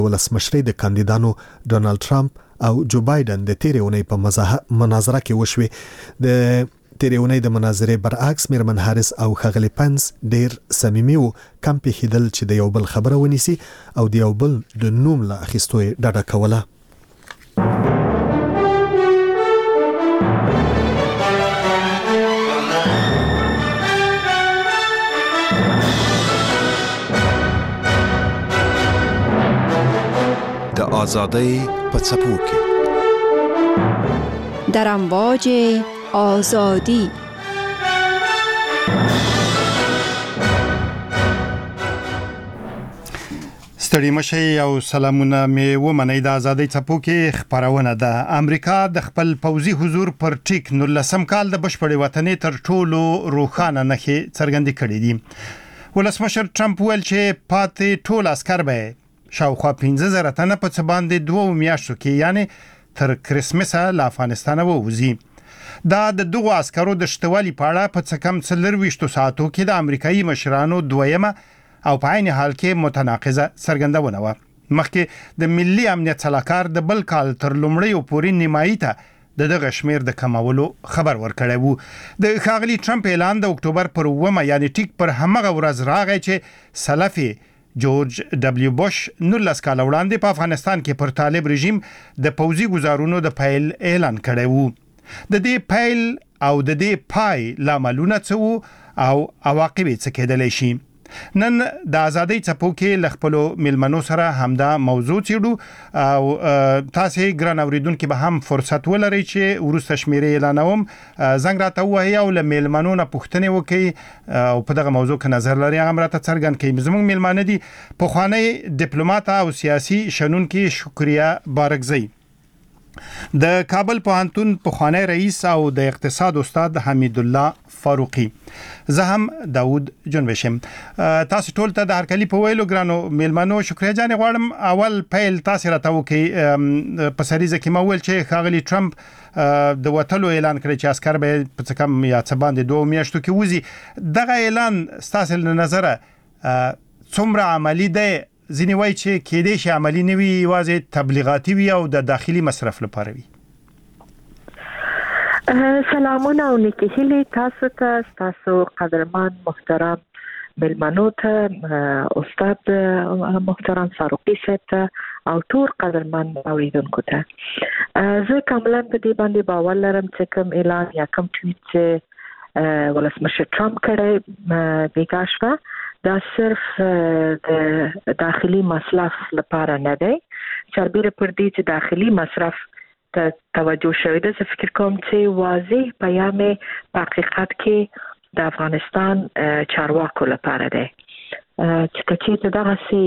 ولسمشرۍ د کاندیدانو ډونالد ټرمپ او جو بایدن د تیرې اونۍ په مناظره کې وشوې. د تیرې اونۍ د مناظرې برعکس میرمن هاریس او ښاغلي پنس ډیر صمیمي وو، کم پیښیدل چې د یو بل خبره ونیسي او د یو بل د نوم له اخیستو یې ډډه کوله. د آزادۍ په څپو کې در امواج آزادی. ستړي مشي او سلامونه می ومنئ. د آزادۍ څپو کې خبرونه ده. امریکا د خپل پوځي حضور پر ټیک 19 کال د بشپړې وطنې تر ټولو روښانه نښې څرګندې کړې دي. ولسمشر ټرمپ ویل چې پاتې ټول عسكر به شاوخوا 15,000 تنه په څه باندې 2 میاشتو کې یعنی تر کرسمسه له افغانستانه ووځي. دا د دغو عسکرو د شتوالي په اړه په څه کم 24 ساعتو کې د امریکایي مشرانو دویمه او په عین حال کې متناقضه څرګندونه و. مخکې د ملي امنیت صلاحکار د بل کال تر لومړیو پورې نیمایي ته دغه شمیر د کمولو خبر ورکړی وو. د ښاغلي ټرمپ اعلان د اکتوبر پر 9 یعنی ټیک پر همغه ورځ راغی چې سلفي جورج دبلیو بوش 19 کال وړاندې په افغانستان کې پر طالب رژیم د پوځي گزارونو د پیل اعلان کړی وو. د دې پیل او د دې پای لاملونه څه وو او عواقب څه کېدلی شي. نن د آزادۍ څپو کې ل خپل ملمنو سره همدا موضوع چیړو او تاسو ګران اوریدونکو به هم فرصت ولرئ چې ورسته شمیرې اعلانوم زنګ راته وایي او ل ملمنو نه پوښتنه وکړي او په دغه موضوع کې نظر لري هغه راته څرګند کړي. زموږ ملمانه دي پخوانی ډیپلوماټ او سیاسي شنونکي شکریا بارکزی، د کابل پوهنتون پخوانی رئیس او د اقتصاد استاد حمید الله فاروقی، زه هم داود جنبشم. تاسو ټول ته د هرکلی په ویلو ګرانو میلمنو شکریا جان غواړم. اول پیل تاسو راته وکي په سریزه کې مول چې ښاغلي ټرمپ د وټلو اعلان کړی چې عسكر به په کم یا څه باندې 2 میاشتو کې وځي. دغه اعلان تاسو له نظره څومره عملی دی؟ ځینې وایي چې کېدای شي عملی نه وي، یوازې تبلیغاتي وي او د داخلي مصرف لپاره وي. سلامونه او نیکی هیلې تاسو ته، تاسو قدرمن محترم ملمنو ته، استاد محترم فاروقی صاحب ته او ټول قدرمن اوریدونکو ته. زه کاملا په دې باندې باور لرم چې کوم اعلان یا کوم ټویټ چې ولسمشر ټرمپ کړی بیګا شوه دا صرف د داخلي مصرف لپاره نه دی، چربیره پر دې چې داخلي مصرف ته توجه شوی ده. زه فکر کوم چې واضح پیام په حقیقت کې د افغانستان چارواکو لپاره دی چې کچې دغه سي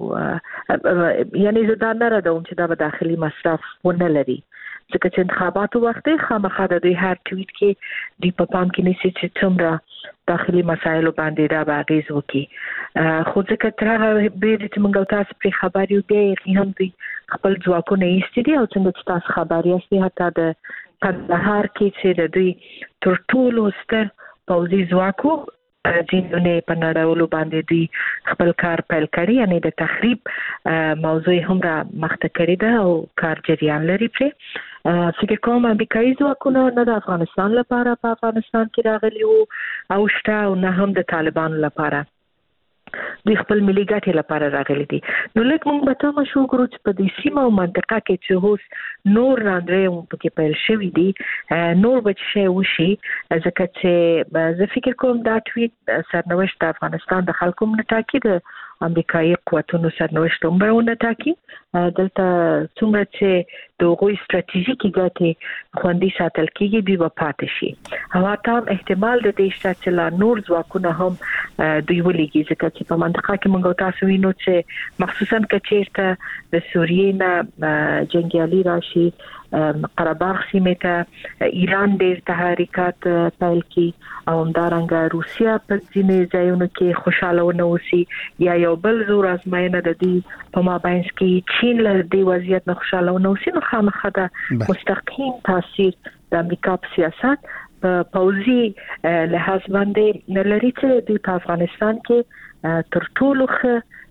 او یعنی زه دا نه ردوم چې دا به داخلي مصرف ونه لري، ځکه چې انتخاباتو وخت خامخا د دوی هر ټویټ کې دوی په پام کې نیسي چې څومره داخلي مسایلو باندې دا به اغیز وکړي. خو ځکه تر هغه بیرته چې موږ تاسو پرې خبر یو بیا هم دوی خپل ځواکونه ایستي دي او څنګه چې تاسو خبر یاستئ حتی د کندهار کې چې د دوی تر ټولو ستر پوځي ځواکو ځینونه په نړیوالو باندې دوی خپل کار پیل کړی، یعنی د تخریب موضوع هم را مخته کړی ده او کار جریان لري. پرې فکر کوم امریکایي ځواکونه نه د افغانستان لپاره په افغانستان کې راغلي وو او شته او نه هم د طالبانو لپاره، دوی خپل ملي ګټې لپاره راغلي دي. نو لکه موږ به تمه شو ګورو چې په دې سیمه او منطقه کې چې اوس نور راندرې پکې پیل شوي دي نور به شی وشي، ځکه چې زه فکر کوم دا ټویټ سرنوشت د افغانستان د خلکو نه ټاکي، د امریکایي قوتونو سرنوشت هم به ونه ټاکي. دلته څومره چې د هغوی ستراتیژیکې ګټې خوندي ساتل کېږي دوی به پاتې شي او حتی هم احتمال د دې شته چې لا نور ځواکونه هم دوی ولیږي، ځکه چې په منطقه کې موږ تاسو وینو چې مخصوصا که چېرته د سوریې نه جنګیالي راشي قرهباغ سیمې ته ایران ډېر تحریکات پیل کړي او همدارنګه روسیه په ځینې ځایونو کې خوشحاله ونه اوسي یا یو بل زور ازموینه د دې په مابینځ کې چین له دې وضعیت نه خوشحاله ونه اوسي، نو خامخا د مستقیم تاثیر د امریکا په سیاست په پوځي لحاظ باندې لري چې دوی په افغانستان کې تر ټولو ښه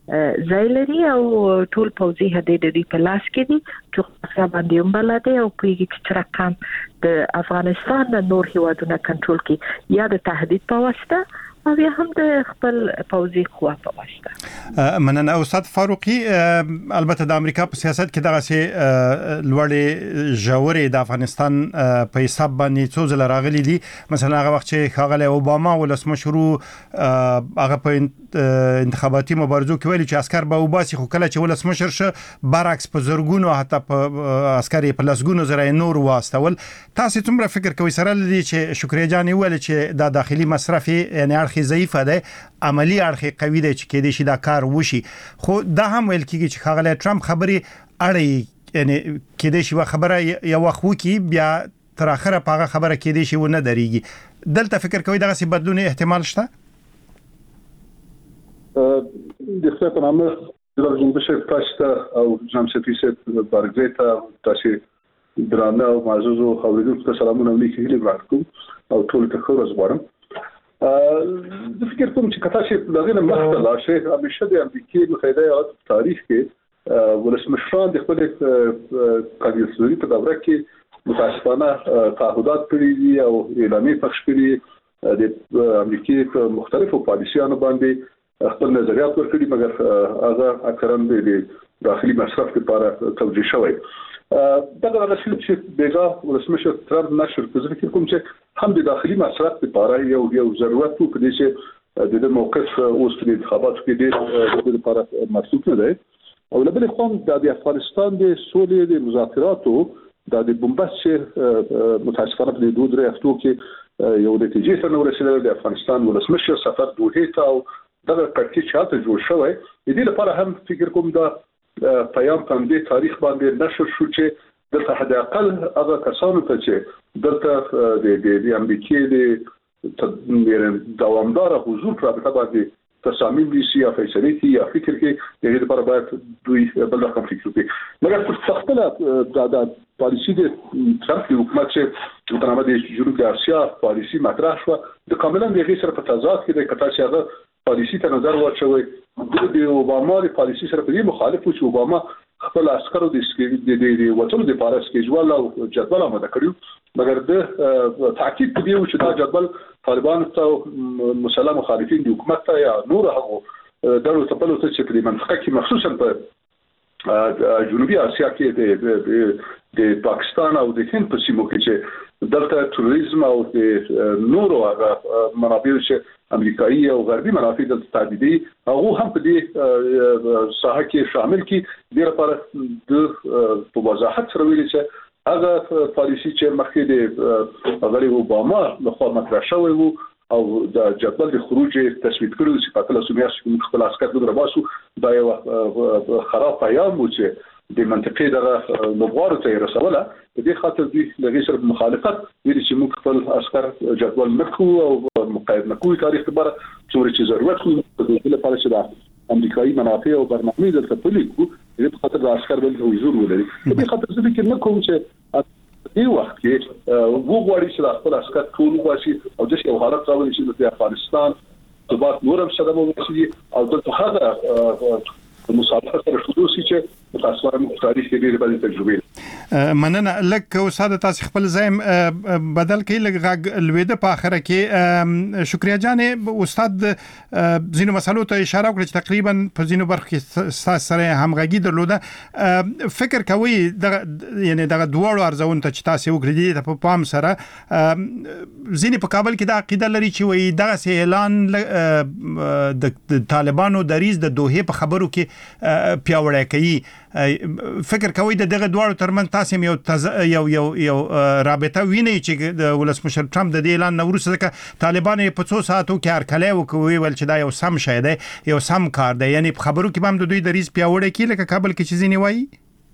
ځای لري او ټول پوځي هدې د دې په لاس کې دي چې باندې هم بلده او پیږي چې رقم د افغانستان د نور هیوادونو کنټرول کې یا د تهدید په واسطه او یا هم د خپل پوځي قوا په واسطه. مننه استاد فاروقي. البته د امریکا په سیاست کې دغه سي لوړې ژورې د افغانستان په حساب باندې څو ځله راغلي دي. مثلا هغه وخت چې ښاغلی اوباما ولسمشر هغه په انتخاباتي مبارزو کې ویلي چې عسكر به وباسي، خو کله چې ولسمشر شه برعکس په زرګونو حتی په عسكر په لسګونو زره نور واستول. تاسو څومره فکر کوئ سره لدی چې شکریا جان ویل چې د داخلي مصرف یعنی اړخ ضعیفه ده، عملی اړخ قوي ده چې کېدې شي دا کار وشي، خو دا هم ویل کېږي چې ښاغلی ټرمپ خبري اړې یعنی کېدې شي خبره یو وخت وکي بیا تر اخره په هغه خبره کېدې شي ونه درېږي. دلته فکر کوئ دغه څه بدلون احتمال شته؟ د خپل په نامه د جنبشه تاسو او جناب سفیر بارګریتا تاسو درانه او معزز او اوریدونکو سلامونه ولیکي ورکوم او ټول ته ښه ورځ غواړم. د فکر کوم چې کله چې دغه مخته لا شي همیشه د امریکای متحده ایالاتو په تاریخ کې ولسمشران د خپل کاندیداتوري په دوره کې متاسفانه تعهدات کړی دي او اعلامیې پخش کړي د امریکای په مختلفو پالیسیانو باندې خپل نظریات ورکړي، مګر هغه اکثرا د داخلي مصرف لپاره توجیه شوی. دغه رسول چې بیګا ولسمشر ترامپ نشر کوي فکر کوم چې هم د داخلي مصرف لپاره یو ضرورت وو په دې چې د موقف اوس په انتخاباتو کې د لپاره مسؤل نه دی او لبل خو د افغانستان د سولې د مذاکراتو د بمبست متاسفانه په دوه درې هفتو کې یو نتیجې ته ورسېدل. د افغانستان ولسمشر سفر دوه ته او دغه کړکېچ چاته جوړ شوی د دې لپاره هم فکر کوم دا پیام په دې تاریخ باندې نشر شو چې دلته حد اقل هغه کسانو ته چې دلته د امریکای د دوامدار حضور پر باندې تصامیم دي یا فیصله دي یا فکر کې دغه لپاره باید دوی بل رقم فکر وکړي. مګر په خپل د پالیسي د ترامپ حکومت چې په نامه د جنوب اسیا پالیسي مطرح شو د کاملا دغه سره په تضاد کې د کتا چې هغه پالیسي ته نظر واچوي. د اوباما د پالیسي سره په دې مخالف و چې اوباما خپل عسکرو د وټلو د لپاره سکیجول او جدول آماده کړیو، مګر د تاکید کوي چې دا جدول طالبان ته مسلمان مخالفین د حکومت ته یا نور هغه دغه تپلو ته چې په منطقه کې مخصوصا په جنوبي اسیا کې د پاکستان او د هند په سیمو کې چې دلته تروریزم او د نورو هغه منابع چې امریکایي او غربي منافع د تعدیدي هغه هم په دې ساحه کې شامل کی د لپاره د وضاحت سره ویل چې هغه پالیسي چې مخکې د غړي اوباما لخوا مطرح شوی وو او د جدول د خروج تصویب کړو چې په تاسو میاشتې خپل عسكر دغه باسو دا یو خراب پیام و چې د منطقې دغه مبارزه ته رسوله. په دې خاطر دوی لږه سره مخالفت ویل چې موږ خپل عسكر جدول نکو او مقاید نکو تاریخ لپاره چې ضرورت خو په دې لپاره چې د امریکایي منافع او برنامه د تپلیکو د خاطر د عسكر بل حضور ولري. په دې خاطر زه فکر نکوم چې دې وخت کې وګورئ چې خپل عسكر ټول واشي او د یو حالت راوړي چې د افغانستان ثبات نورم صدمه وشي او د هغه مصالحه سره شروع شي چې تاسو هم تاریخ کې ډېر باندې تجربه. مننه. لکه استاد تاسو خپل ځایم بدل کې لږ لويده په اخره کې شکریا جان استاد زینو مسالو ته اشاره وکړه چې تقریبا په زینو برخه کې سره همغږي درلوده. فکر کوي یعنی دغه دوړو ارزون ته چې تاسو وکړي د په پام سره زینې په کابل کې د عقیده لري چې وي دغه اعلان د طالبانو د ریز د دوه په خبرو کې پیاوړی کوي. فکر کوي دغه دوړو ترمن تاسو یو رابطه ویني چې د ولسمشر ټرمپ د اعلان نورو سره طالبان په 2 ساعتو کې هرکلی وکوي ول چې دا یو سم شای دی یو سم کار دی، یعنی په خبرو کې هم د دوی د ریس پیاوړی کې لکه کابل کې چې ځینی وایي.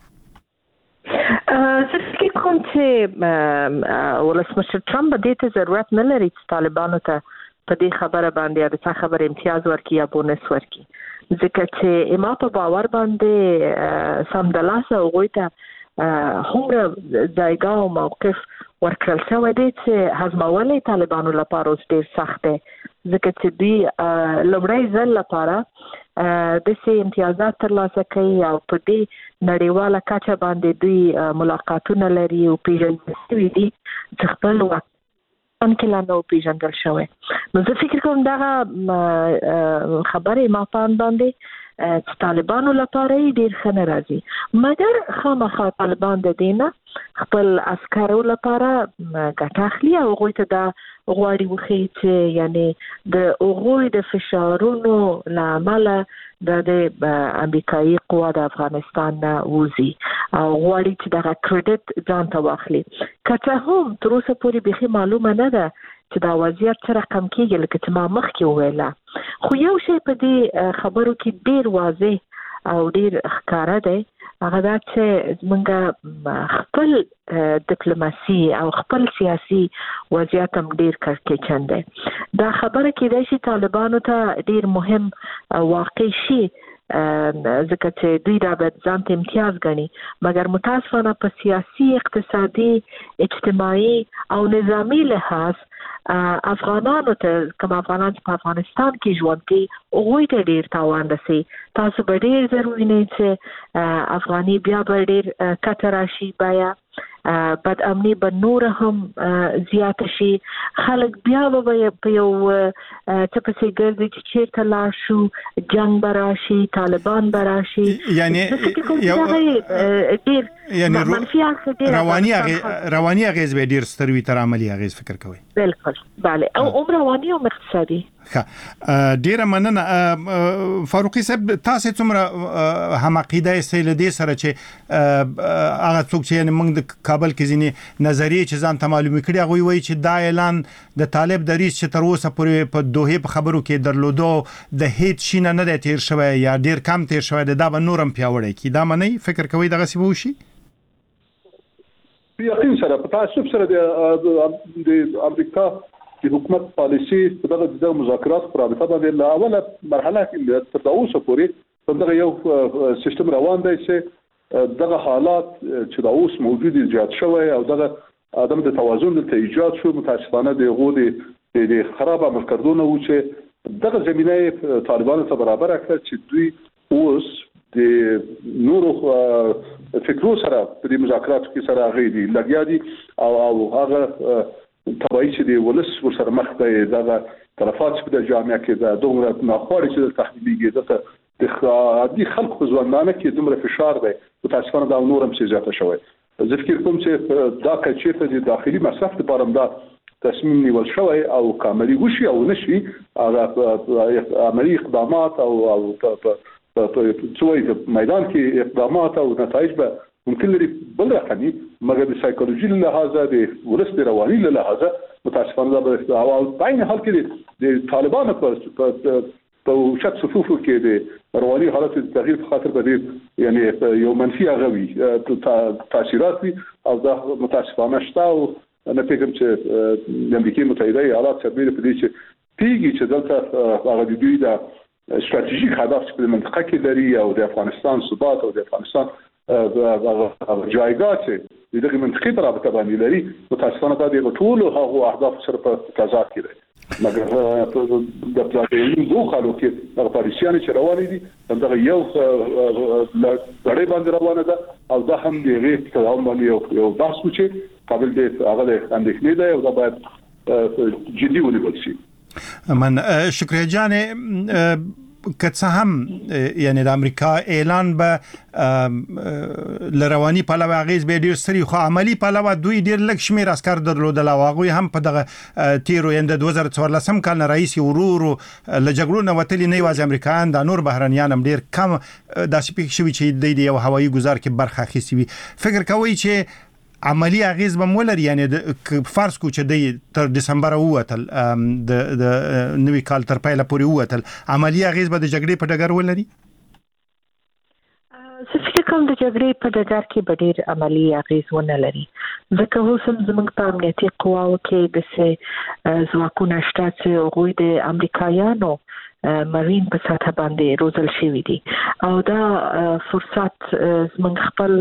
فکر کوم چې ولسمشر ټرمپ د دې ضرورت نه لري چې طالبانو ته په دې خبره باندې د څه خبر امتیاز ورکړي یا بونس ورکړي، ځکه چې ما په باور باندې سمدلاسه هغوی ته هومره ځایګه او موقف ورکړل شوی دی چې هضمول طالبانو لپاره اوس ډېر سخت دی، ځکه چې دوی لومړی ځل لپاره د سي امتیازات ترلاسه کوي او په دې نړیواله کچه باندې دوی ملاقاتونه لري او پیژندل دي چې خپل وطن کې لا نو پیژندل شوی. نو زه فکر کوم دا خبرې ما پام باندې طالبانو لپاره ډیر ښه نه راځي، مګر خامخا طالبان د دینه خپل عسکرو لپاره ګټه اخلي او هغوی ته دا غواړي وښیي چې یعنی د هغوی د فشارونو له امله د امریکایي قوا د افغانستان نه وځي او غواړي چې دغه کریډټ ځان ته واخلي. که څه هم تر اوسه پورې بیخي معلومه نه ده چې دا وضعیت څه رقم کېږي، لکه چې ما مخکې وویله. خو یو شی په دې خبرو کې ډیر واضح او ډیر ښکاره دی، هغه دا چې زمونږ خپل ډیپلوماسي او خپل سیاسي وضعیت هم ډیر کړکېچن دی. دا خبره کېدای شي طالبانو ته ډیر مهم واقع شي ځکه چې دوی دا باید ځان ته امتیاز ګڼي، مګر متاسفانه په سیاسي، اقتصادي، اجتماعي او نظامی لحاظ افغانانو ته کوم افغانان په افغانستان کې ژوند کوي هغوی ته ډیر تاوان رسي. تاسو به ډیر ضروري نه چې افغاني بیا به ډیر کته راشي، بیا بد امني به نور هم زیات شي، خلک بیا به په یو څه پسې ګرځي چې چیرته لاړ شو، جنگ به راشي، طالبان به راشي. یعنی ډیر منفي رواني اغیز به ډیر ستر وي تر عملی اغیز فکر کوي. بالکل بله، او رواني او اقتصادي. ډیره مننه فاروقي صاحب، تاسو څومره هم عقیده یې له دې سره چې هغه څوک چې موږ د کابل کې ځینې نظریې چې ځان ته معلومې کړي هغوی وایي چې دا اعلان د طالب دریځ چې تر اوسه پورې په دوحې په خبرو کې درلودو د هیڅ شي نه دی تیر شوی یا ډیر کم تیر شوی دی، دا به نور هم پیاوړی کړي. دا منئ؟ فکر کوئ دغسې به وشي؟ یقین سره په تعصب سره د امریکا د حکومت پالیسي په دغه مذاکرات پر رابطه باندې له اوله مرحله کې تر اوسه پورې په دغه یو سیستم روان دی چې دغه حالات چې د اوس موجود ایجاد شوی او دغه عدم د توازن ته ایجاد شو، متاسفانه د هغو د خراب عمل کردونه و چې دغه زمینه طالبانو ته برابر کړه چې دوی اوس د نورو فکرو سره په دې مذاکراتو کې سره هغه دي لګیا دي او هغه طبعی چې د ولس ورسره مخ دی، دغه طرفات چې په جامعه کې د دومره ناخوالې چې د تحلیلیږي دغه د عادي خلکو په ځوانانه کې دومره فشار دی، متاسفانه دا نور هم زیاته شوی. زه فکر کوم چې دا کچې ته د داخلي مصرف لپاره دا تصمیم نیول شوی او کاملی وشي او نشي هغه عملی اقدامات او په میدان کې اقدامات او نتایج به ممکن لري بل رقمي، مګر د سایکولوژي له لحاظه د ولس د رواني له لحاظه متاسفانه دا او په عین حال کې د طالبانو په شت صفوفو کې د رواني حالت د تغییر په خاطر باندې یعنی یو منفي غوي تاثیرات وي او دا متاسفانه شته او انا فکر چې د امریکای متحده ایالات سربېره په دې چې پیږي چې دلته هغه د دوی د استراتیژیک هدف په منطقه کې لري او د افغانستان ثبات او د افغانستان جایګاه چې دغه منطقې په رابطه باندې لري، متاسفانه دا د ټولو هغو اهداف سره په تضاد کې دی. مګر د پلاتینیم دوه خلکو کې د پاریسیان چې روانې دي دغه یو لړۍ باندې روانه ده او دا هم د هغې تداوم باندې یو بحث و چې قابل دی هغه د اندېښنې دی او دا باید جدي ونیول شي. من شکریه جانې، که څه هم یعنی د امریکا اعلان به لروانی پلوه اغیز به ډیر سری، خو عملی پلوه دوی ډیر لږ شمیر عسكر درلودل او هغوی هم په دغه تیرو د 2014 کال نه رئیس ورورو له جګړو نه وتلي نه یوازې امریکایان د نور بهرنیان هم ډیر کم داسې پېښ شوي چې د یو هوایي ګزار کې برخه اخیستې وي. فکر کوئ چې عملی اغیز به مولري، یعنی فرض کو چې د تر دسمبر ووتل د نوي کال تر پایله پورې ووتل، عملی اغیز به د جګړې په ډګر ولري؟ زه فکر کوم د جګړې په ډګر کې به ډېر عملي اغیز ونه لري، ځکه اوس هم زموږ په امنیتي قواو کې داسې ځواکونه شته چې هغوی د امریکایانو مارین په سطح باندې روزل شوي دي او دا فرصت زموږ خپل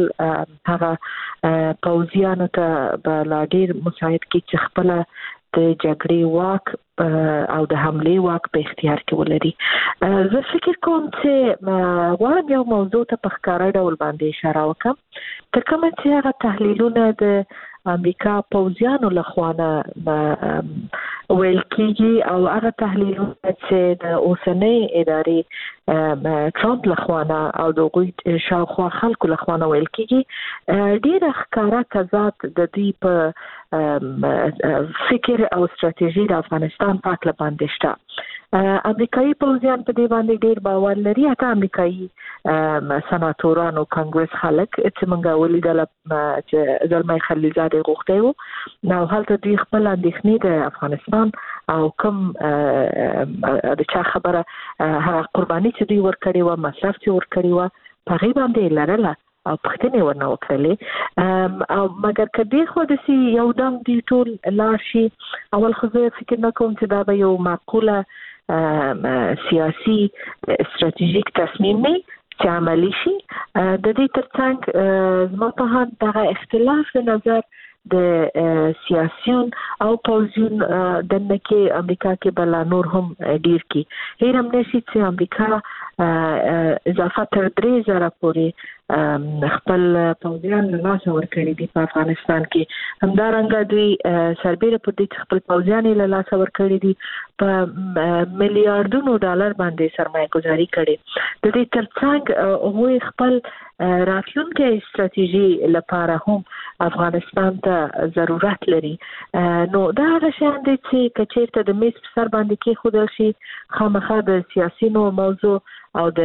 هغه پوځیانو ته به لا ډېر مساعد کړي چې خپله د جګړې واک او د حمله واک په اختیار کې ولري. زه فکر کوم چې غواړم یو موضوع ته په ښکاره ډول باندې اشاره وکړم. تر کومه چې هغه تحلیلونه د امریکا پوځیانو لخوا ویل کېږي او هغه تحلیلونه چې د اوسنۍ ادارې ټرمپ لخوا او د غوي شاوخوا خلکو لخوا ویل کېږي ډېر ښکارا تضاد د دې په فکر او ستراتیژي د افغانستان په اړه باندې شته. امریکایي پوځیان په دې باندې ډېر باور لري. اته امریکایي سناتورانو کانګرس خلک چې موږ ولیدل چې زلمي خلیلزاده غوښتي وو نو هلته دوی خپل اندېښنې د افغانستان او کوم د چا خبره هغه قرباني چې دوی ورکړي و مصرف چې ورکړي و په غي باندې لرله او پښتنې ورنه وکړلې او مګر کدی خو د سی یو دم دی ټول لاشي اول خو زه فکر نه کوم چې دا به یو معقوله سیاسي استراتیژیک تصمیم نه چې عملی شي. د دې ترڅنګ زما په هغه دغه اختلاف د نظر د سیاسيون او پوزیون د نکي امریکا کې بل نور هم ډیر کی هیرم نشي چې امریکا اضافه تر 3000 پورې خپل پوزیان له لاسه ورکړي دي په افغانستان کې. همدارنګه دوی سربېره په دې خپل پوزیان له لاسه ورکړي دي په میلیارډونو ډالر باندې سرمایه گذاري کړي. د دې ترڅنګ هغوی خپل راتلونکي استراتیژي لپاره هم افغانستان ته ضرورت لري. نو دا هغه شان دي چې کچېرته د میز په سر باندې کې خودل شي خامخا د سیاسي نو موضوع او د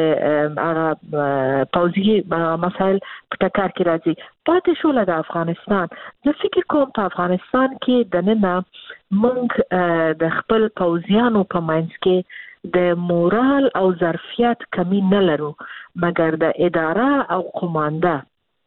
پوځي مسائل په ټکر کې راځي. پاتې شو له افغانستان زه فکر کوم په افغانستان کې د نن موږ د خپل پوځیانو په منځ کې د مورال او ظرفیت کمی نه لرو مګر د اداره او قومانده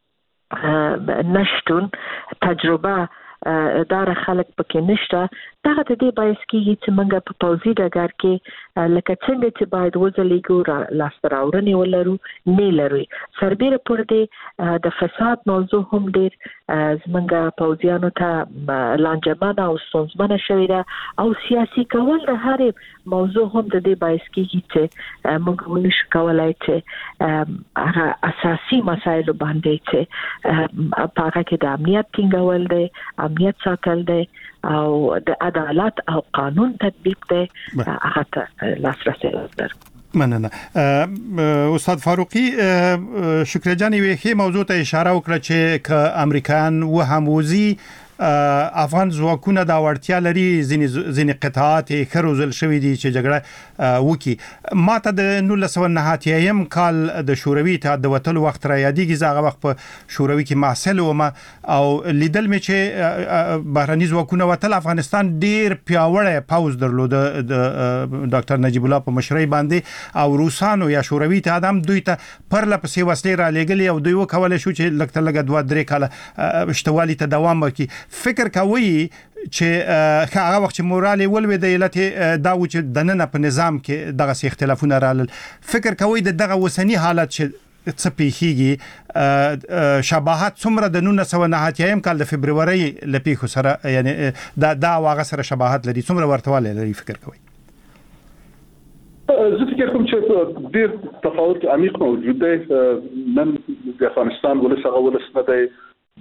نشتون تجربه دار خلک پکې نشته. دغه د دې باعث کېږي چې موږ په پوځي ډګر کې لکه څنګه چې باید وځلېږو لاسته راوړنې ولرو نه لري. سربېره پر دې د فساد موضوع هم ډېر زموږ پوځیانو ته لانجمنه او ستونزمنه شوې ده او سیاسي کول د هرې موضوع هم د دې باعث کېږي چې موږ ونشو کولی چې هغه اساسي مسایلو باندې چې په هغه کې د امنیت ټینګول دی، امنیت ساتل دی او د عدالت او قانون تطبیق دی هغه ته لاسرسی ورکړي. مننه. استاد فاروقی شکر جان ویخي موضوع ته اشاره وکړه چې ک امریکایان و هموزي افغان ځواکونه دا وړتیا لري ځینې قطعات خروزل شوې دي چې جګړه وکي. ماته د 1990 کال د شوروي اتحاد د وټل وخت را یادېږي. زغه وخت په شوروي کې محصل وم او لیدل مې چې بهرني ځواکونه وټل افغانستان ډیر پیاوړی پوز درلود د ډاکټر نجیب الله په مشرۍ باندې او روسانو یا شوروي اتحاد هم دوی ته پرله پسې وسلې را لېږلې او دوی وکولای شو چې لکه لګ 2-3 کال اشتوالي ته دوام وکړي. فکر کوي چې هغه وخت چې مورال ولوي د علت دا و چې د نن په نظام کې دغه اختلافونه رالل. فکر کوي دغه وسنی حالت چې څه پیښیږي شباهت څومره د 1990 کال د فبرवरी لپیخو سره یعنی دا واغه سره شباهت لري څومره ورتواله لري فکر کوي؟ زه فکر کوم چې ډېر تفاوت عمیق موجود دی. نن د افغانستان ولسغه ولس نه دی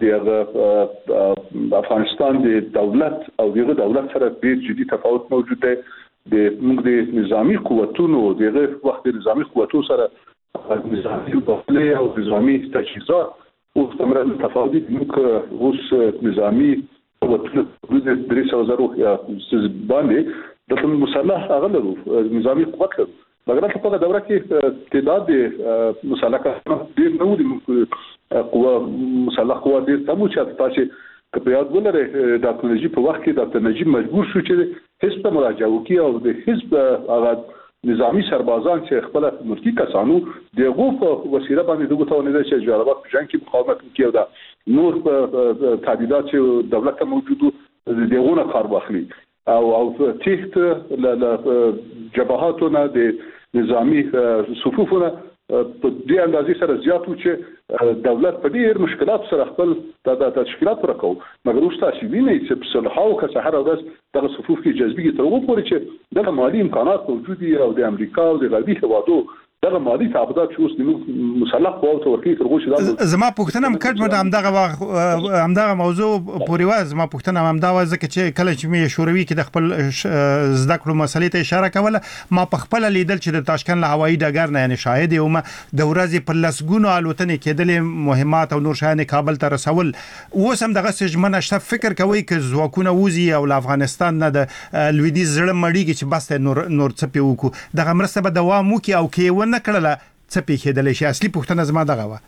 د افغانستان د دولت او دغه دولت سره ډېر جدي تفاوت موجود دی. د موږ د نظامی قوتونو دغه وخت د نظامی قوتونو سره نظامی داخلي او نظامی تجهیزات او څومره تفاوت دي. موږ اوس نظامی قوتونو د 300,000 یا باندې د مسلح اغلرو نظامی قوت لرو مګر په دغه دوره کې تعداد د مسلح کسانو ډېر نه وو. قوه مسلح قوه ډېر کم چې تاسو په یاد ولرئ د ټکنالوژي په وخت کې د نجیب مجبور شو چې حزب ته مراجعه وکړي او د حزب هغه نظامی سربازان چې خپل ملکی کسانو دغه په وسیله باندې دغه توانیدل چې جوړه په جنگ کې مقاومت وکړي او د نور په تعهدات چې دولت موجودو دغه کار واخلي او تحت ل جبهاتونه د نظامی صفوفونه په دې اندازې سره زیات و چې دولت په ډېر مشکلات سره خپل د تشکیلات ورکو مګر اوس تاسو وینئ چې په صلحاو که سحر ورځ دغه صفوف کې جذبي تر اوسه پورې چې دغه مالي امکانات موجود دي او د امریکا او د غربي هیوادو دغه مالي تعهدات چې اوس د مسلح قواو ورکی تر اوسه زما پوښتنه مکړه همدغه موضوع پورې و زما پوښتنه همدا و ځکه چې کله چې مې شوروي کې د خپل زده کړو مسلې ته اشاره کوله ما په خپل لیدل چې د تاشکند له هوایي ډګر نه یعنی شاهد یم د ورځې پر لسګونو الوتنې کېدلې مهمات او نور شیان کابل ته رسول اوس هم دغه سجمنه شته فکر کوي چې ځواکونه وزي او افغانستان نه د لویدیځ زړه مړیږي چې بس نور څه پی وکړو دغه مرسته به دوام وکړي او کې نه کړله څه پیښېدلی شي اصلي پوښتنه زما دغه وه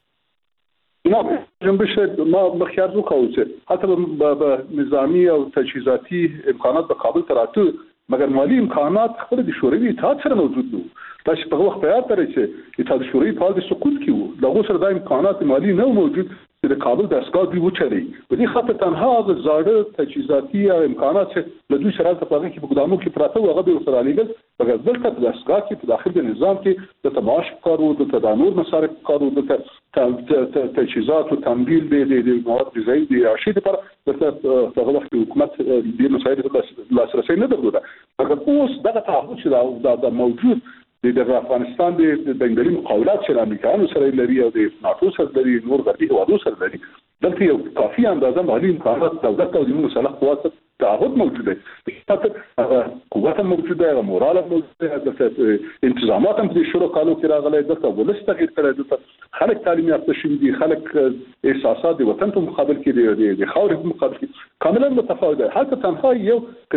ما مخیار وکړو چې حتی به نظامی او تجهیزاتي امکانات به کابل ته راته مګر مالي امکانات خپل د شوروي اتحاد سره موجود وو تاسو په وخت یاد لرئ چې اتحاد شوروي په حال سقوط کې وو دغه سره د امکانات مالي نه موجود چې د کابل د اسکا دوی وچلي په دې خاطر تنها د زاړه تجهیزاتي او امکانات چې له دوی سره په هغه کې په ګدامو کې پراته وو هغه به سره لیدل مګر دلته په اسکا کې په داخل د نظام کې د تماش کارو د تدانور مصارف کارو د تجهیزات او تمویل د مواد غذایی د راشد لپاره د هغه وخت حکومت د مسایل لاسرسي نه درلوده مګر اوس دغه تعهد چې دا موجود د افغانستان د دنګلي مقاولات چې امریکایانو سره لري او د ناتو سره لري نور غربي هیوادو سره لري دلته یو کافي اندازه مالي امکانات دولت او د مسلح قوات تعهد موجود دی خاطر قوت موجوده او مورال موجوده د انتظامات هم د شورا کالو کې راغلي دلته ولست تغیر کړی دلته خلک تعلیم یافته شوي دي خلک احساسات د وطن په مقابل کې د خاورې په مقابل کې کاملا متفاوت دی حتی تنها یو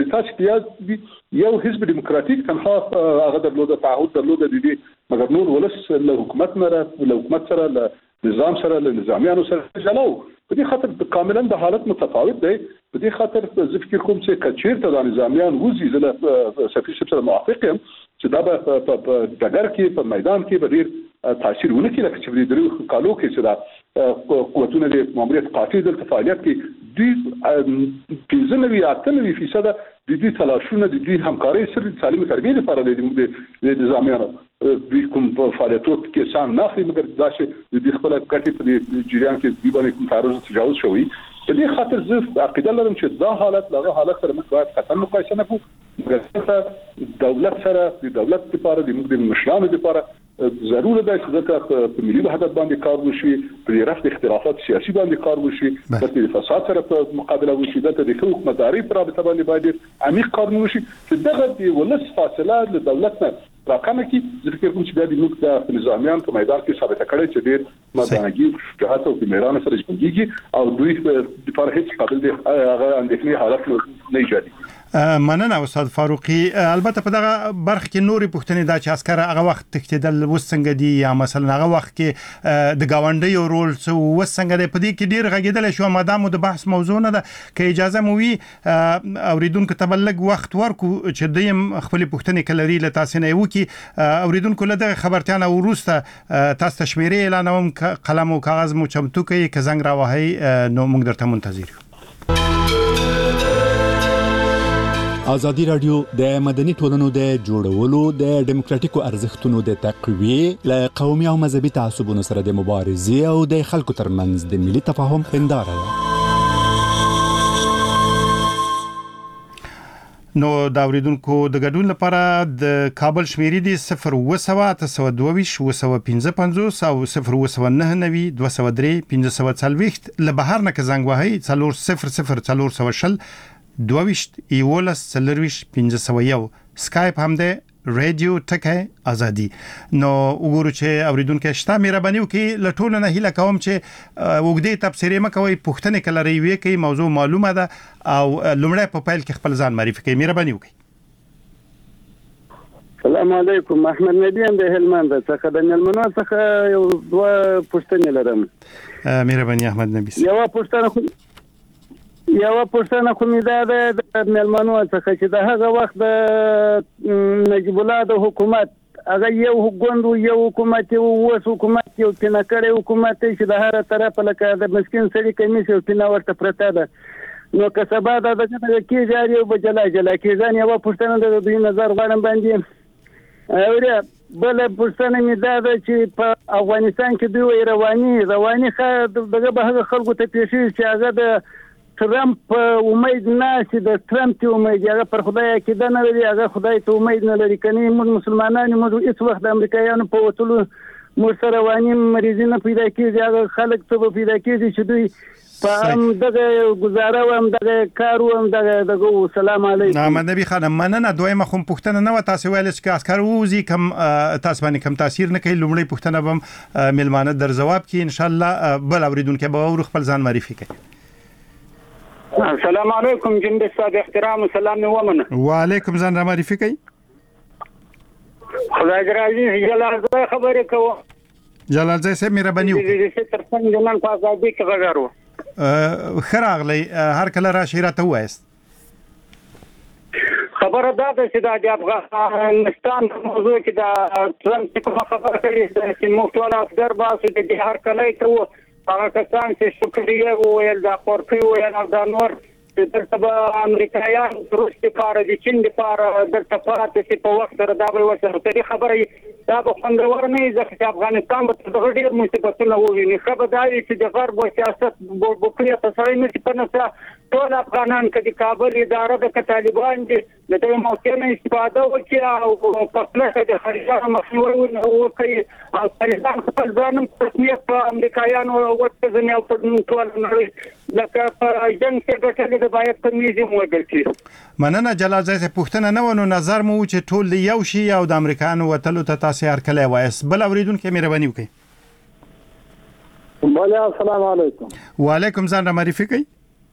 کلتاش یو حزب دیموکراتیک تنها هغه درلوده تعهد درلوده دي مګر نور ولس له حکومت سره له نظام سره له نظامیانو سره جلاو په دې خاطر کاملا د حالت متفاوت دی په دې خاطر زه فکر کوم چې کچیر ته د نظامیان وزي زله سفیر سره موافق یم چې دا به په ډګر کې په میدان کې به ډیر تاثیر ونه کړي لکه چې د درو کالو کې چې دا قوتونه د ماموریت قاطع د فعالیت کې دوی 95% د دوی تلاشونه د دوی همکاري سره د تعلیم تربیه لپاره د نظامیانو دوی کوم فعالیتونو کې سم نه اخلي مګر دا چې د خپل کټي په جریان کې دوی باندې کوم تعرض تجاوز شوی په دې خاطر زه عقیده لرم چې دا حالت سره موږ باید قطعا مقایسه نه کوو مګر دولت سره د دولت لپاره د مشرانو لپاره ضروري ده چې په ملي وحدت باندې کار وشي په رفع اختلافات سیاسي باندې کار وشي د فساد سره په مقابله وشي د حکومتداري پر رابطه باندې باید عمیق کار وشي چې دغه د ولس فاصله له دولت نه راکمه کی ذکر کوم چې د موږ د نظامیان په میدان کې ثابت کړي چې ډېر مدانګي شجاعت او میران سره جنګيږي او دوی د پر هیڅ قابل دي هغه اندېښنې حالت نه ایجادي مننه استاد فاروقي البته په دغه برخه کې نوري پوښتنې دا چې عسكر هغه وخت تختیدل وسنګ دي یا مثلا هغه وخت کې د گاونډي رول څه وسنګ دي په دې کې ډیر غږیدل شو مادام د بحث موضوع نه ده که اجازه مو وي اوریدونکو ته بلګ وخت ورکو چې دیم خپل پوښتنې کلري له تاسو نه وکي اوریدونکو له دغه خبرتيانه ورسته تاسو تشمیري اعلانوم قلم او کاغذ مو چمتو کوي که زنګ راوهي نو موږ درته منتظر یو ازادي رادیو د مدني ټولنو د جوړولو د دیموکراتیکو ارزښتونو د تقویه ل قومي او مذهبي تعصبونو سره د مبارزې او د خلکو ترمنځ د ملي تفاهم هنداره ده. نو دا اوریدونکو د ګډون لپاره د کابل شمیرې دي 0 955 او 0 203 ل بهر نه زنګ وهي 0 دویشت ایولس سلرویش 501 سکایپ هم ده رادیو ټکه ازادي نو وګورو چې اوریدونکو شته مهرباني وکي لټول نه هیله کوم چې وګدې تبصره مکوي پښتنه کلري وی کوي موضوع معلومه ده او لومړی په پایل کې خپل ځان معرفي کوي مهرباني وکي السلام علیکم احمد نبی ام د هلمند څخه د ملمنو څخه یو دوه پښتنې لرم مهرباني احمد نبی یو پښتنه خو می دا د ملمنو څخه چې د هغه وخت د نجیب الله د حکومت هغه یو غوندو یو حکومت یو حکومت یو تنکړې حکومت چې د هر طرف لکه د مسكين سړي کمیس یو تنه ورته پرته ده نو که سبا د کې جاری او بجلا کې ځان یو پښتنه د دوی نظر غواړم باندې اوریا بل پوښتنه مې دا ده چې په افغانستان کې دوی رواني دغه به هغه خلکو ته پیښیږي چې هغه د ټرمپ امید نه چې د ټرمپ ته امید هغه پر خدای عقیده نه لري هغه خدای ته امید نه لري کني موږ مسلمانان موږ هیڅ وخت د امریکایانو په وټلو موږ سره رواني مریضي نه پیدا کیږي هغه خلک ته پیدا کیږي چې دوی په هم دغه گزاره و هم دغه کار و هم دغه سلام علیکم احمد نبی خانم مننه دویمه خو پوښتنه نه و تاسو ویل چې عسكر ووزي کم تاسو باندې کم تاثیر نه کوي لومړی پوښتنه بم ملمانه در جواب کې ان شاء الله بل اوریدونکو به ور خپل ځان معرفي کوي السلام علیکم جناب صاحب احترام و سلام ومنه وعلیکم ځان را معرفي کوي خدای دې راځي جلال زه خبرې کوم جلال زه سه مهرباني وکړئ چې تر څنګه نن په ازادي کې غږارو خراغلی هر کله راشي راته وایست خبره دا ده چې د افغانستان موضوع کې د ټرمپ کوم خبره کوي چې موږ ټول افغان باسو د هر کله ته هغه کسان چې شکریه وویل د خورپی ویل د نور دلته به امریکایان روس لپاره د چین لپاره دلته پاتې چې په وخت سره دا به وسره خبره دا به خوندور نه ځکه چې افغانستان به دغه ډېر مصیبتونه وویني خبره دا چې د غرب سیاست بوکلي تصویر نه پنځه ټول افغانان کدي کابل اداره د طالبان دي د دې موقع نه استفاده وکړي او په خپل د خارجه مخنیوي وکړي او طالبان خپل ځانم تصمیه په امریکایانو وڅځنی او په ټول نړۍ لکه په جنگ کې ګټلې د باید په میزه موږ کړی مننه جلال زه پوښتنه نه ونو نظر مو چې ټول یو شی او د امریکانو وتلو ته تاسو هر کله وایس بل اوریدونکو مهرباني وکړئ بله السلام علیکم وعلیکم ځان را معرفي کوي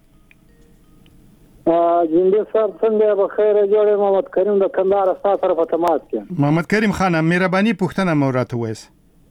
جنبه صاحب څنګه به خیر جوړه محمد کریم د کندهار سره په تماس کې محمد کریم خان مهرباني پوښتنه مو راته وایس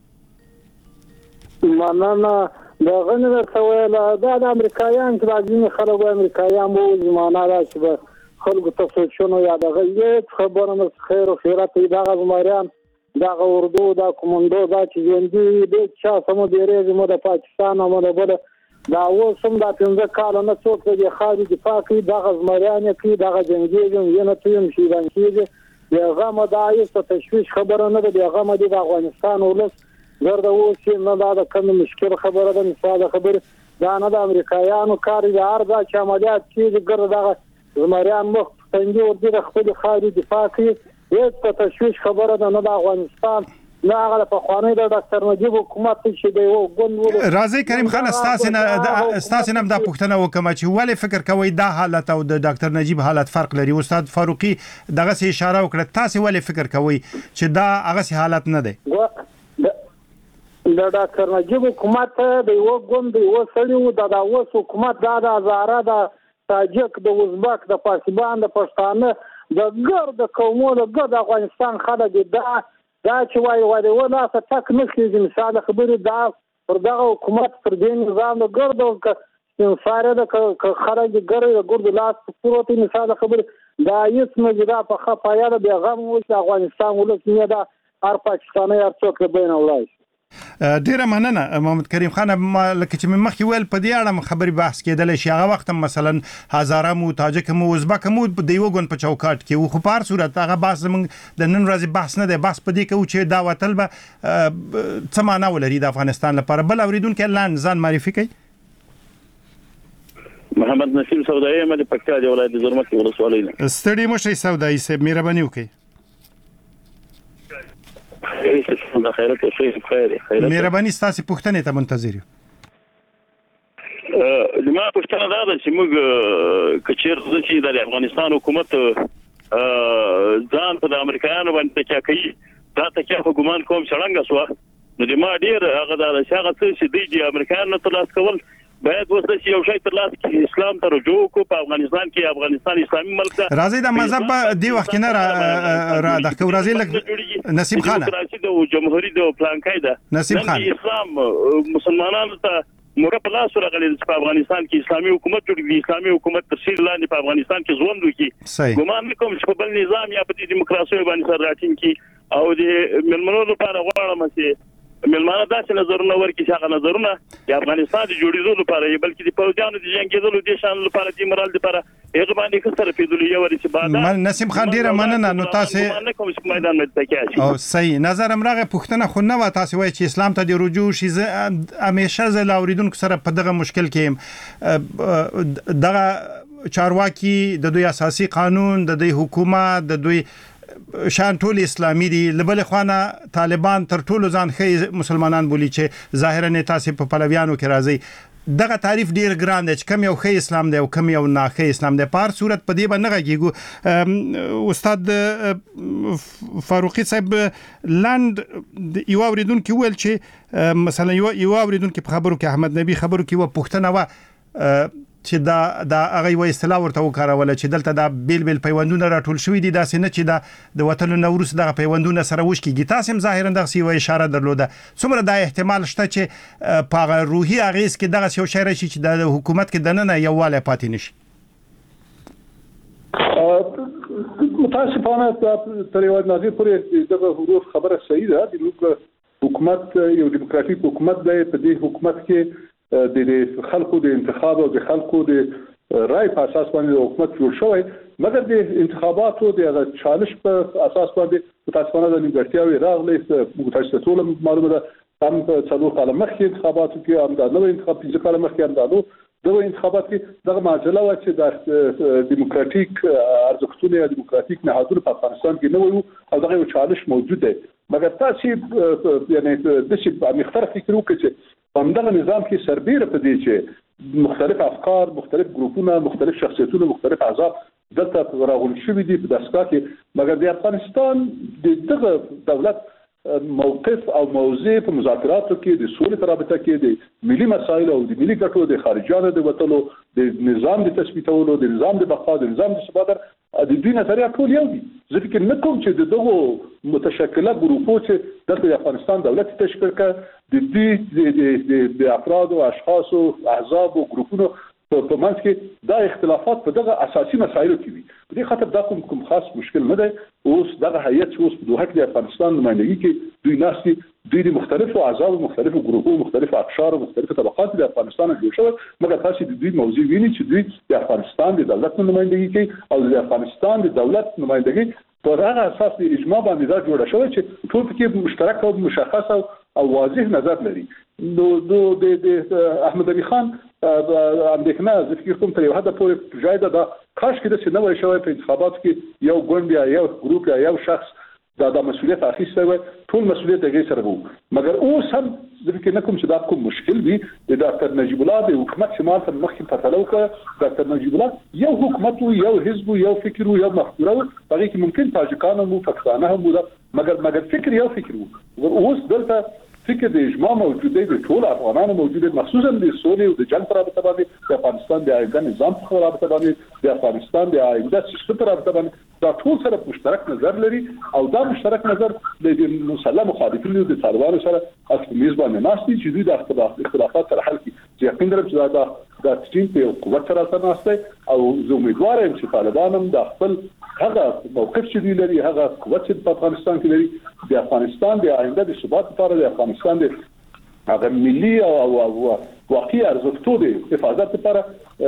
مننه دا غنه څویل دا د امریکایان چې راځي خلک امریکایان وو زمانه دا چې خلکو ته سوچونه یادغه یې خبره مې خیر او خیرات دا غمریان دا اردو دا کومندو دا چې ژوندۍ د چا سمو ډیرې زموږ د پاکستان او د بل دا اوسم دا څنګه کال نه څوک د خارجي دفاع کوي دا غمریان کوي دا جنگي نه تیم شي باندې دا غم دا یو تشویش خبره نه ده غم د افغانستان ولس ګرد اوس نه دا کوم مشکل خبره ده مثال خبره دا نه د امریکایانو کار دی ارزه چې عملیات کیږي ګرد دا زمریان مخ څنګه ورته د خپل خارجي دفاع کوي هیڅ تشویش خبره ده نه د افغانستان نه هغه په خوانې د ډاکټر نجیب حکومت چې دی و ګوند راځي کریم خان استاسو نه د پښتنه وکم چې ولې فکر کوي دا حالت او د ډاکټر نجیب حالت فرق لري استاد فاروقي دغه څه اشاره وکړه تاسو ولې فکر کوي چې دا هغه حالت نه دی د ډاکټر نجیب حکومت د یو ګوند یو سړی و د اوس حکومت دا د هزاره د تاجک د ازبک د پاکستان د پښتانه د ګرد قومو د ګرد افغانستان خلک دا چې وای ولا څه تک نه کیږي مثال خبره دا پر دغه حکومت پر دین نظام د ګرد او ساره د خلک ګرد لاس پروتي مثال خبره دا هیڅ مجرا په خپایا د غم او افغانستان ولسمه دا هر پاکستاني هر څوک بین اولای ډیره مننه محمد کریم خان لکه چې مخکې ویل په دې اړه خبري بحث کېدل شي هغه وخت مثلا هزاره مو تاجک مو ازبک مو د یو ګون په چوکاټ کې خو په هر صورت هغه بحث موږ د نن ورځې بحث نه دی بحث په دې کې چې دا وتل به څه معنا ولري د افغانستان لپاره بل اوریدونکو لاند ځان معرفي کوي محمد نسیم سودایي مې د پکتیا د ولایت زرمت ولسوالۍ ستړي مو شي سودایي صاحب مهرباني وکړئ مهرباني ستاسو پوښتنې ته منتظر یو زما پوښتنه دا ده چې موږ کچیر چې د افغانستان حکومت ځان په امریکایانو باندې تکیه کوي دا تکیه حکومت کوم څنګه سو نو د ما ډیر هغه د هغه څه چې د امریکایانو تلاش کول باید وسه چې یو شی تر لاس کې اسلام ته رجوع کو په افغانستان کې افغانستان اسلامي ملک ده راځي د مذهب دی وخت نه را د راځي نسیم خان د جمهوریت د پلان کایده نسیم خان اسلام مسلمانانو ته موږ په لاس راغلي په افغانستان کې اسلامي حکومت جوړېږي اسلامي حکومت تفصیل لاندې په افغانستان کې ژوند وکړي ګمان کوم چې په بل نظام یا په دیموکراسي باندې سره راتین کې او د ملمنو لپاره غواړم چې ملمانه داسې نظرونه ورکړي چې هغه نظرونه د افغانستان د جوړېدو لپاره بلکې د پوځیانو د جنگېدلو د شان لپاره د مرال لپاره هغه باندې کثر پیدل یو ورته بعد نسیم خان ډیره مننه. نو تاسو نه کوم چې میدان متکاشي او صحیح نظر امرغه پښتنه خو نه و تاسو وایي چې اسلام ته د رجوع شي همیشه ز لاوریدونکو سره په دغه مشکل کې دغه چارواکي د دوی اساسي قانون د دوی حکومت د دوی شان ټول اسلامي دي لبل خوانه طالبان تر ټولو ځان خې مسلمانان بولی چې ظاهرا نه تاسو په پلویانو کې راځي دغه تعریف ډیر ګران دی چې کم یو خې اسلام دی او کم یو نه خې اسلام دی په هر صورت په دې باندې غږیږو. استاد فاروقي صاحب لاند یو اوریدونکو ویل چې مثلا یو اوریدونکو په خبرو کې احمد نبی خبرو کې و پښتنه و چې دا هغه وې اصطلاح ورته وکړول چې دلته دا بیل پیوندونه راټول شوې دي داسې نه چې د وطن نوروز دغه پیوندونه سره وشکیږي. تاسو هم ظاهرا دغه سی وې اشاره درلوده څومره دا احتمال شته چې په روحي اغیز کې دغه یو شی راشي چې د حکومت کې دننه یووالی پاتې نشي؟ متاسفانه تر یو اندازې پورې دغه حروف خبره صحیح ده. د حکومت یو دیموکراتیک حکومت دی. په دې حکومت کې د خلکو د انتخاب او د خلکو د رائے په اساس باندې حکومت جوړ شوی مګر د انتخاباتو د چالش په اساس باندې متاسفانه د نیمګړتیاوې راغلي. متاسفانه ټول معلومه ده هم په څلور کال مخکې انتخاباتو کې هم د نوې انتخاب 5 کال مخکې هم دغه انتخابات کې دغه معجزه و چې د دیموکراتیک ارزښتونو یا دیموکراتیک نهادونو په افغانستان کې نه وو او دغه چالش موجود دی. مګر تاسو یعنی د شي مختلف فکر وکړي همدغه نظام کې سربېره په دې چې مختلف افکار مختلف ګروپونه مختلف شخصیتونه مختلف احزاب دلته راغونډ شوي دي په دستګاه کې مګر د افغانستان دغه دولت موقف او موضع په مذاکراتو کې د سولې په رابطه کې د ملي مسایل او د ملي ګټو د خارجانو د وټلو د نظام د تثبیتولو د نظام د بقا د نظام د ثبات د دوی نظریه ټول یو دي. زه فکر نه کوم چې دغه متشکله ګروپو چې د افغانستان دولت تشکیل کړ د افراد او اشخاص او احزاب او ګروپونو په منځ کې دا اختلافات په دغه اساسي مسایلو کې وي. په دې خاطر دا کوم خاص مشکل نه دی. اوس دغه هیئت اوس په دوحه کې د افغانستان نمائندګي کې دوی ناسي دوی د مختلفو احزاب مختلفو ګروپونو مختلفو اقشار او مختلفو طبقات د افغانستان جوړ شوی مګر تاسو د دوی موضوع ویني چې دوی د افغانستان د دولت نمائندګي کوي او د افغانستان د دولت نمائندګي پر هغه اساس د اجماع باندې دا جوړ شوی چې ټول کې مشترک او مشخص او واضح نظر لري. د احمد علي خان اندېښنه ځکه کوم تر یو حد پورې جایده دا کاش کې د نوې شوی په انتخاباتو کې یو ګوند یا یو ګروپ یا یو شخص دا مسؤلیت اخیسته وي ټول مسؤلیت یې سره وو مګر اوس هم ځکه نه کوم چې دا کوم مشکل وي د ډاکټر نجیب الله د حکومت شمال ته مخکې پټلو کې ډاکټر نجیب الله یو حکومت یو حزب یو فکر یو مفکوره هغه کې ممکن تاجکان او پاکستان هم وو مګر فکر یو فکر وو اوس دلته فکر د اجماع موجوده د ټول افغانانو موجوده مخصوصا د سولې او د جنګ پر رابطه باندې د افغانستان د آینده نظام پر رابطه باندې د افغانستان د آینده سیستم پر رابطه باندې دا ټول سره مشترک نظر لري او دا مشترک نظر د مسلم مخالفینو د طالبانو سره په میز باندې ناشتي چې دوی د اختلافات سره حل کړي یقین لرم چې دا ټیم په قوت سره ناشته او زه امیدوار یم چې طالبان هم د خپل هغه موقف چې دی لري هغه قوت چې په افغانستان کې لري د افغانستان د آینده د ثبات لپاره د افغانستان د هغه ملي او واقعي ارزښتونو د حفاظت لپاره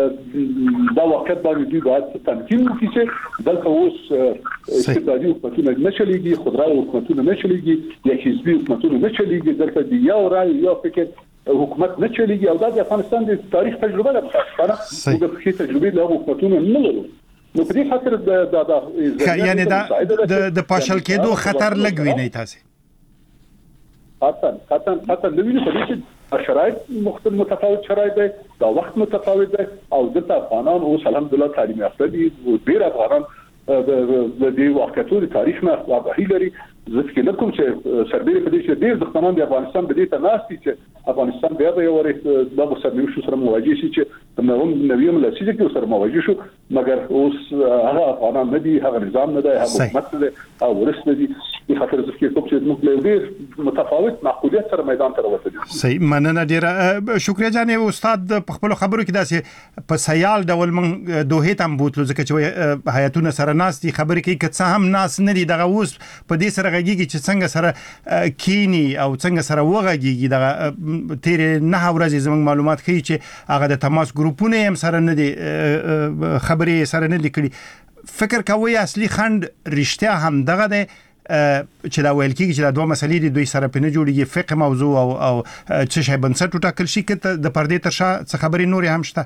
دا وخت باندې دوی باید تمکین وکړي چې دلته اوس استبدادي حکومتونه نه چلیږي خودرای حکومتونه نه چلیږي یا حزبي حکومتونه نه چلیږي دلته د یو رای یو فکر حکومت نه چلیږي او دا د افغانستان د تاریخ تجربه ده متاسفانه موږ په تجربه له حکومتونو نه لرو نو په دې خاطر یعنی د پاشل کېدو خطر لګوي نه تاسو حتی نوینه په دې چې شرایط مختلف متفاوت شرایط دي دا وخت متفاوت دی او دلته افغانان اوس الحمدلله تعلیم یافته دي او ډیر افغانان د دې واقعیتونو تاریخ نه واقعي لري ځکه نه کوم چې سربېره په دې چې ډیر ځخنان د افغانستان په دې ته ناشتي چې افغانستان بیا به یو د سرنوشت سره مواجه شي چې نویم لسیزه کې سره مواجه شو مګر اوس هغه افغانان نه دي هغه نظام نه دی هغه حکومت نه دی او ورس نه دي په خاطر ځکه کوم چې موږ له ډیر متفاوت معقولیت سره میدان ته راوځو صحیح مننه ډیره شکریا جان استاد په خپل خبرو کې داسې په سیال ډول من دوه ته هم بوتلو ځکه چې هیئتونه سره ناس دي خبرې کوي که څه هم ناس نه دي دغه اوس په دې سره غږیږي چې څنګه سره کینی او څنګه سره وغږیږي د تیر نه ورځې زموږ معلومات ښیي چې هغه د تماس ګروپونه هم سره نه دي خبرې سره نه دي کړي فکر کوي اصلي خند رښتیا هم دغه ده چې دا ویل کېږي چې دا دوه مسلې دي دوی سره په نه جوړیږي فقه موضوع او څه شی بنسټ ټاکل شي کته د پردې تر شا څه خبرې نورې هم شته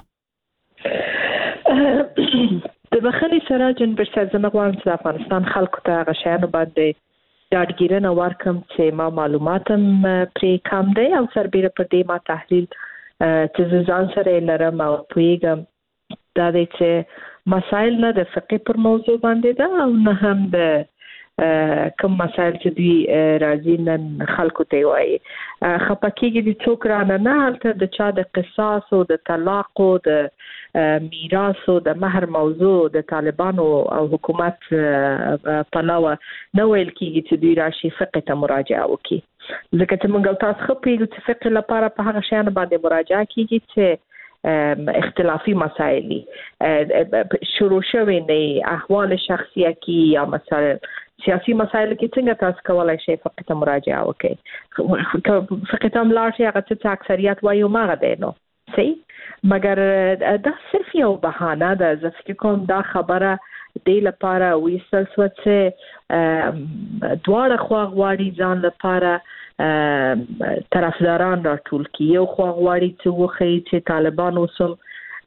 د بخښنې سره جن برسر زما غواړم چې افغانستان خلکو ته هغه شیانو باندې ډاډګیرنه ورکم چې ما معلومات هم پرې کم دی او سربیره پر دې ما تحلیل چې ځان سره لرم او پوهیږم دا دی چې مسایل نه د فقه پر موضوع باندې ده او نه هم د کوم مسایل چې دوی راځي نن خلکو ته وایي خپکیږي د څوک رانه نه هلته د چا د قصاص او د طلاق او د میراث او د مہر موضوع د طالبانو او حکومت پلاوه نو ویل کېږي چې دوی راشي فقه ته مراجعه وکړي ځکه چې موږ تاسو خو پیږو چې فقه لپاره په هغه شیانو باندې مراجعه کېږي چې اختلافي مسائل شروع شوی نه احوال شخصیه کی یا مثلا سیاسي مسایل کې څنګه تاسو کولای شئ فقه ته مراجعه وکړئ فقه ته ملاړ شئ هغه چې اکثریت وایي ماغه دی نو صحیح مګر دا صرف یو بهانه ده زه فکر کوم دا خبره دی لپاره ویستل سو چې دواړه خوا غواړي ځان لپاره طرفداران راټول کړي یو خوا غواړي چې وښیي چې طالبان اوسم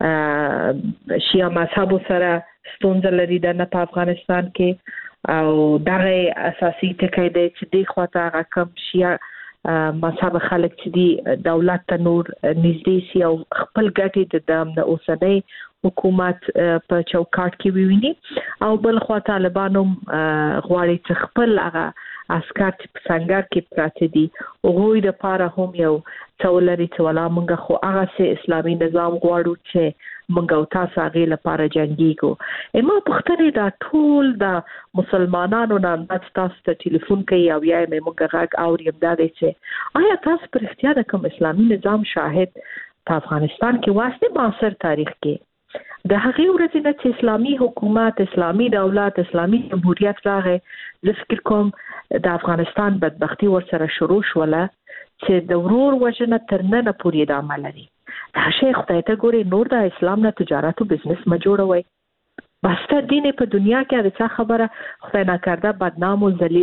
شیعه مذهب سره ستونزه لري د نه په افغانستان کې او دغه اساسي ټکی دی چې د خواته هغه کم شیعه مذهب خلک چې دی دولت ته نور نږدې سي او خپل ګټې د اوسنۍ حکومت په چوکاټ کې وویني او بل خوا طالبانو غواړي چې خپل هغه عسكر چې په څنګه کې پراته دي هغوی د پاره هم یو څولري چې ولا مونږ خو هغه سه اسلامي نظام غواړو چې مونږ او تاسو هغه لپاره جنگيږو اما پښتنې دا ټول د مسلمانانو نه تاسو ته ټلیفون کوي او یا مونږ غږ اوریم دا دی چې آیا تاسو پر اختیار د کوم اسلامي نظام شاهد په افغانستان کې واسطه معاصر تاریخ کې د هغه ورځې نه چې اسلامي حکومت اسلامي دولت اسلامي جمهوریت راغی زه فکر کوم د افغانستان بدبختی ورسره شروع شوله چې د ورور وجنه تر نن پورې د عمل لري دا شیخ خدای ته ګوري نور د اسلام نه تجارت او بزنس ما جوړوي بس ته دین په دنیا کې د څه خبره خدای نه کړه بدنام او ذلیل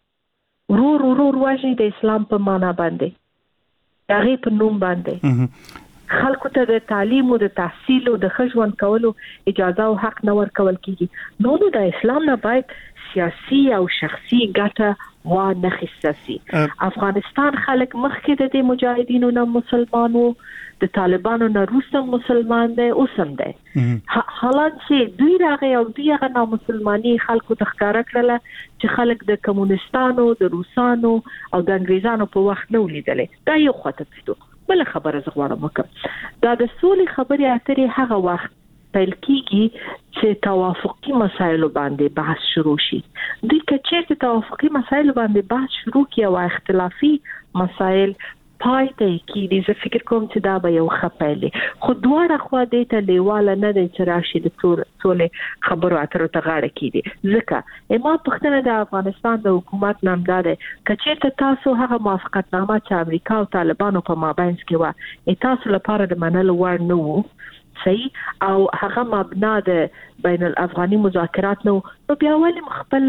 کړ ورور واجی د اسلام په معنا باندې هغه په نوم باندې خلکو ته د تعلیم او د تحصیل او د خجوان کولو اجازه او حق نه ورکول کیږي نو د اسلام نه باید سیاسي او شخصي ګټه و نه خصاصي افغانستان خلک مخکې د مجاهدینو نه مسلمانو د طالبانو نه روسم مسلمان دی اوسم دی حالات چې دوی راغی او دوی هغه نامسلمانی خلکو ته ښکارا کړل چې خلک د کمونستانو د روسانو او د انګریزانو په وخت نه ولیدلې دا یو خطر دی بل خبره زه غواړم وکړم دا د سولې خبرې اترې هغه وخت پیل کیږي چې توافقي مسایل باندې بحث شروع شي دوی چې توافقي مسایل باندې بحث شروع کیږي او اختلافي مسایل پای ته کیږي زه فکر کوم چې دا به یو خپایلی خو دواړه خوا دې ته لیواله نه دی چې راشي د ټولې خبرو اترو ته غاړه کیږي ځکه اما پښتنه د افغانستان د حکومت نام ده کچېرته تاسو هغه موافقتنامه چې امریکا او طالبانو په مابین کې و تاسو لپاره د منلو وړ نه وو صحیح او هغه مبنا د بین الافغاني مذاکرات نو بیا ولې مخبل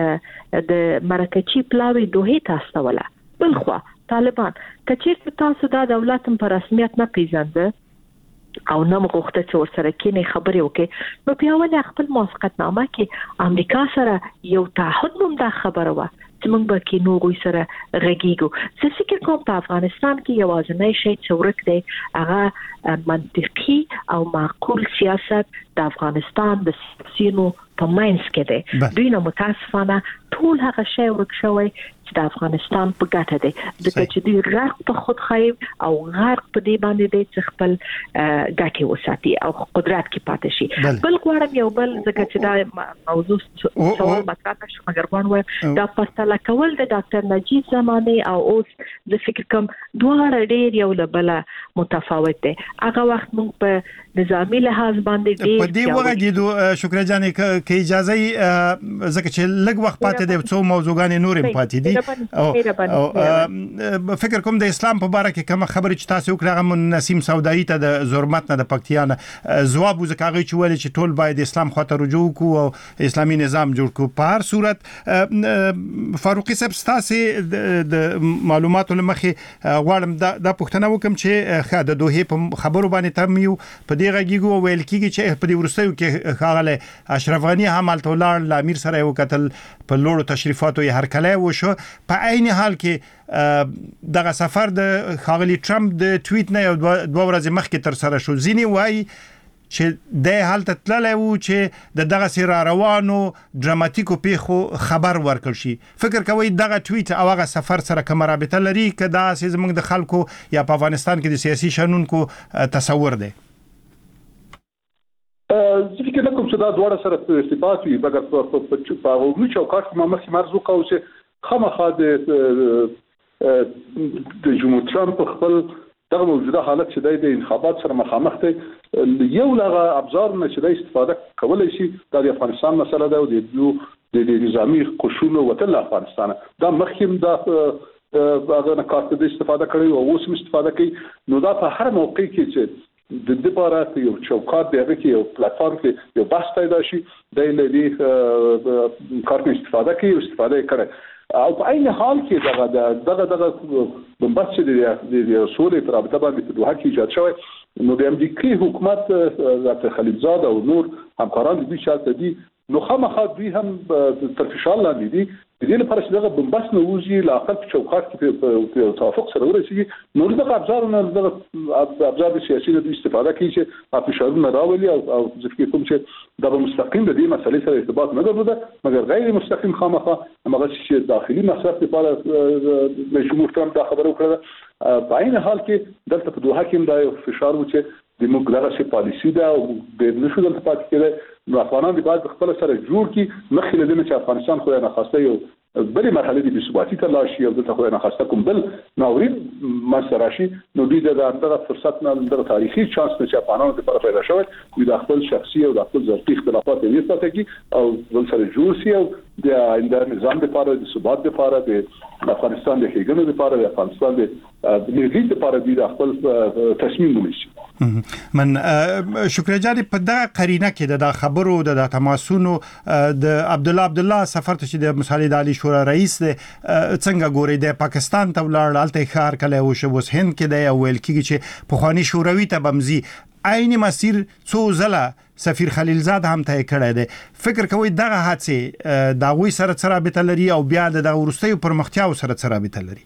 د مرکچی پلاوی دوه تاسو ولا بل خو طالبان کچېرته تاسو دا دولت په رسمیت نه پیژنده او نه مغوښته چې ورسره کېنې خبرې وکړي نو بیا ولې خپل موافقتنامه کې امریکا سره یو تعهد هم دا خبره و چې موږ به کې نو غوي سره غږیږو زه فکر کوم په افغانستان کې یوازینی شی چې ورک دی هغه منطقي او معقول سیاست د افغانستان د سیاسيونو په منځ کې دی دوی نو متاسفانه ټول هغه شی ورک شوی چې د افغانستان په ګټه دی ځکه چې دوی غرق په خودخواهي او غرق په دې باندې دی چې خپل ګټې وساتي او قدرت کې پاتې شي بل غواړم یو بل ځکه چې دا موضوع سوال مطرح شو مګر غواړم دا پرتله کول د ډاکټر نجیب زماني او اوس د فکر کوم دواړه ډېر یو له بل متفاوت دي هغه وخت موږ په نظامی لحاظ باندې ډېر په دې وګړو شکر جانې کې اجازه ځکه چې لږ وخت پاتې پاتې دی څو موضوعګان نور پاتې دي او فکر کوم د اسلام په اړه کې کوم خبره چې تاسو وکړه نسیم سودایي ته د زرمت نه د پکتیا نه ځواب وزکاغي چې ول چې ټول باید اسلام خاطر رجوع کو او اسلامي نظام جوړ کو په هر صورت فاروقي صاحب تاسو د معلوماتو لمخې غواړم دا پوښتنه وکم چې خا د دوه په خبرو باندې تم یو په دې غږیږي ویل کیږي چې په دې ورستیو کې خاغله اشرف غنی هم التولار لامیر سره یو قتل په لوړو تشریفاتو یې هرکلی وشو په عین حال کې دغه سفر د خاغلی ټرمپ د ټویټ نه یو دوه ورځې مخکې تر سره شو ځینی وای چې د حالت تللی وو چې دغه سره روانو ډراماتیکو پیښو خبر ورکړ شي فکر کوي دغه ټویټ او هغه سفر سره کوم رابطه لري کدا چې زموږ د خلکو یا په افغانستان کې د سیاسي شنونکو تصور دی ځکه کوم چې دا دوړه سره ارتباط وي مګر په عمومي چوکاټ کې مخکې مرزو کوي چې خامخا د جمهور ترامپ خپل دغه موجوده حالت چې د انتخابات سره مخامخ دی یو لغه ابزار نه چې د استفاده کولای شي د افغانستان مسله ده او د نظامی قشون وطن افغانستان دا مخکیم دا هغه نه کارت د استفاده کړي او اوس استفاده کوي نو دا په هر موقع کې چې د دې لپاره یو چوکاټ دی هغه کې یو پلیټفارم کې یو بحث پیدا شي د لې کارت استفاده کوي او استفاده کوي او په عین حال کې دغه بمبست د سولې پر رابطه باندې په دوحه کې ایجاد شوی نو د امریکای حکومت د خلیلزاد او نور همکاران دي چې دي نو خامخا دوی هم تر فشار لاندې دي د دې لپاره چې دغه بمبست نه وځي لا اقل په چوکاټ کې په توافق سره ورسیږي نو دغه ابزار سیاسي د استفاده کوي چې په فشارونه راولي او ځکه کوم چې د مستقیم د دې مسلې سره ارتباط نه درلوده مګر غیر مستقیم خامخا هغه چې داخلي مصرف لپاره د جمهور ترامپ دا خبره وکړه په عین حال کې دلته په دوحه کې دا فشار و چې د موږ پالیسي ده او د نشو دلته پاتې کېده نو افغانان د باید خپل سره جوړ کی مخکې له دې چې افغانستان خو نه خواسته یو بلې مرحله د ثباتي ته لاړ شي او دلته خو نه خواسته کوم بل ناورین مسره شي نو دوی دغه فرصت نه د تاریخي چانس چې افغانانو لپاره پیدا شوی دوی د خپل شخصي او د خپل ذاتي اختلافات یې ساتي او بل سره جوړ شي او د نظام لپاره د ثبات لپاره د افغانستان د ښېګڼې لپاره د افغانستان د ملي لپاره د خپل تصمیم ونیسي من شکر جاری په دغه قرینه کې د خبرو د تماسونو د عبد الله سفر ته چې د مصالح علی شورا رئیس دی څنګه ګوري د پاکستان ته ولاړ الته خار کله او شوس هند کې دی ویل کېږي چې په خواني شوروي ته بمزي عین مسیر څو زله سفیر خلیلزاد هم ته کړی دی فکر کوي دغه حادثه د غوي سره رابطه لري او بیا د ورستیو پرمختیاو سره رابطه لري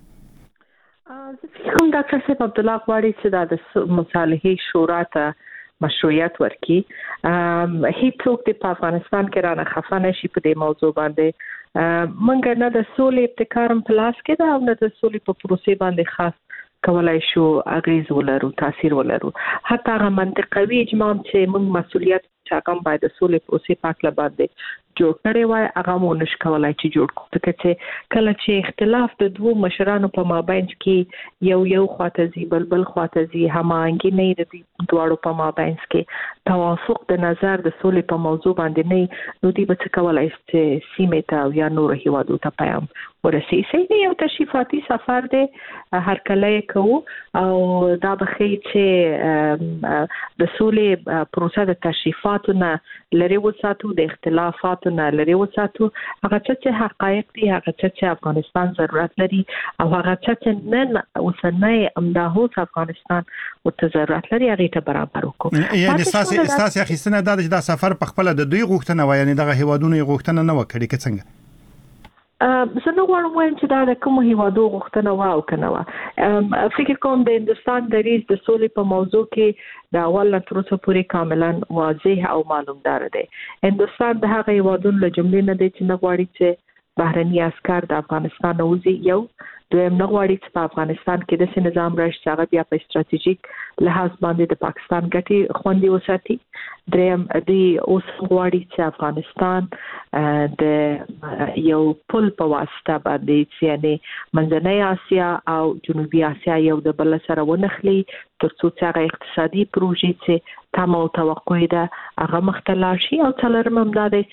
کوم ډاکټر صاحب عبد الله غواړي چې د مصالحې شورا ته مشروعیت ورکړي هیڅوک په افغانستان کې را نه خفه نشي په دې موضوع باندې منګ نه د سولې ابتکار په لاس کې دا او نه د سولې په پروسې باندې خاص کولای شو اغیز ولرو تاثیر ولرو حتی هغه منطقوي اجماع چې موږ مسؤلیت چاکم باید د سولې پروسې پاکله باندې جوړ کړی وای هغه مو نش کولای چې جوړ کړو چې کله چې اختلاف د دوه مشرانو په مابین کې یو خواته زی بل خواته زی هماهنګي نه د دواړو په مابین کې توافق د نظر د سولې په موضوع باندې نه نو دی به کولای چې سیمه ته یا نور هیوادو ته پیغام ورسېږي یو تشریفاتي سفر دی هر کله کوو او دا به چې د سولې پروسه د تشریفاتو نه لري وساتو د اختلافاتو نه لري وساتو هغه چې حقایق دي هغه چې افغانستان ضرورت لري او هغه چې نن اوسنۍ امداهو افغانستان او ضرورت لري هغه ته برابر وکړو یعنی اساس اخیستنه دا سفر په خپل د دوی غوښتنه و یعنی دغه هیوادونو غوښتنه نه وکړي که څنګه زه نو وایم چې دا د کوم هیوادو غوښتنه و او کنه و فکر کوم د هندستان د ریس د سولې په موضوع کې د اول تر اوسه پورې کاملا واضح او معلومدار دی هندستان د هغه هیوادونو له جملې نه دی چې نه غواړي چې بهرني عسكر د افغانستان وځي یو دویم نه غواړي چې په افغانستان کې د نظام راشي چې هغه بیا په استراتیژیک لحاظ باندې د پاکستان ګټې خوندي وساتي دریم دی اوس غواړي چې افغانستان د یو پل په واسطه باندې چې یعنی منځنۍ اسیا او جنوبي اسیا یو د بل سره ونخلي ترڅو چې هغه اقتصادي پروژې چې تمام توقع ده هغه مختلف شي او څلورم هم دا دی چې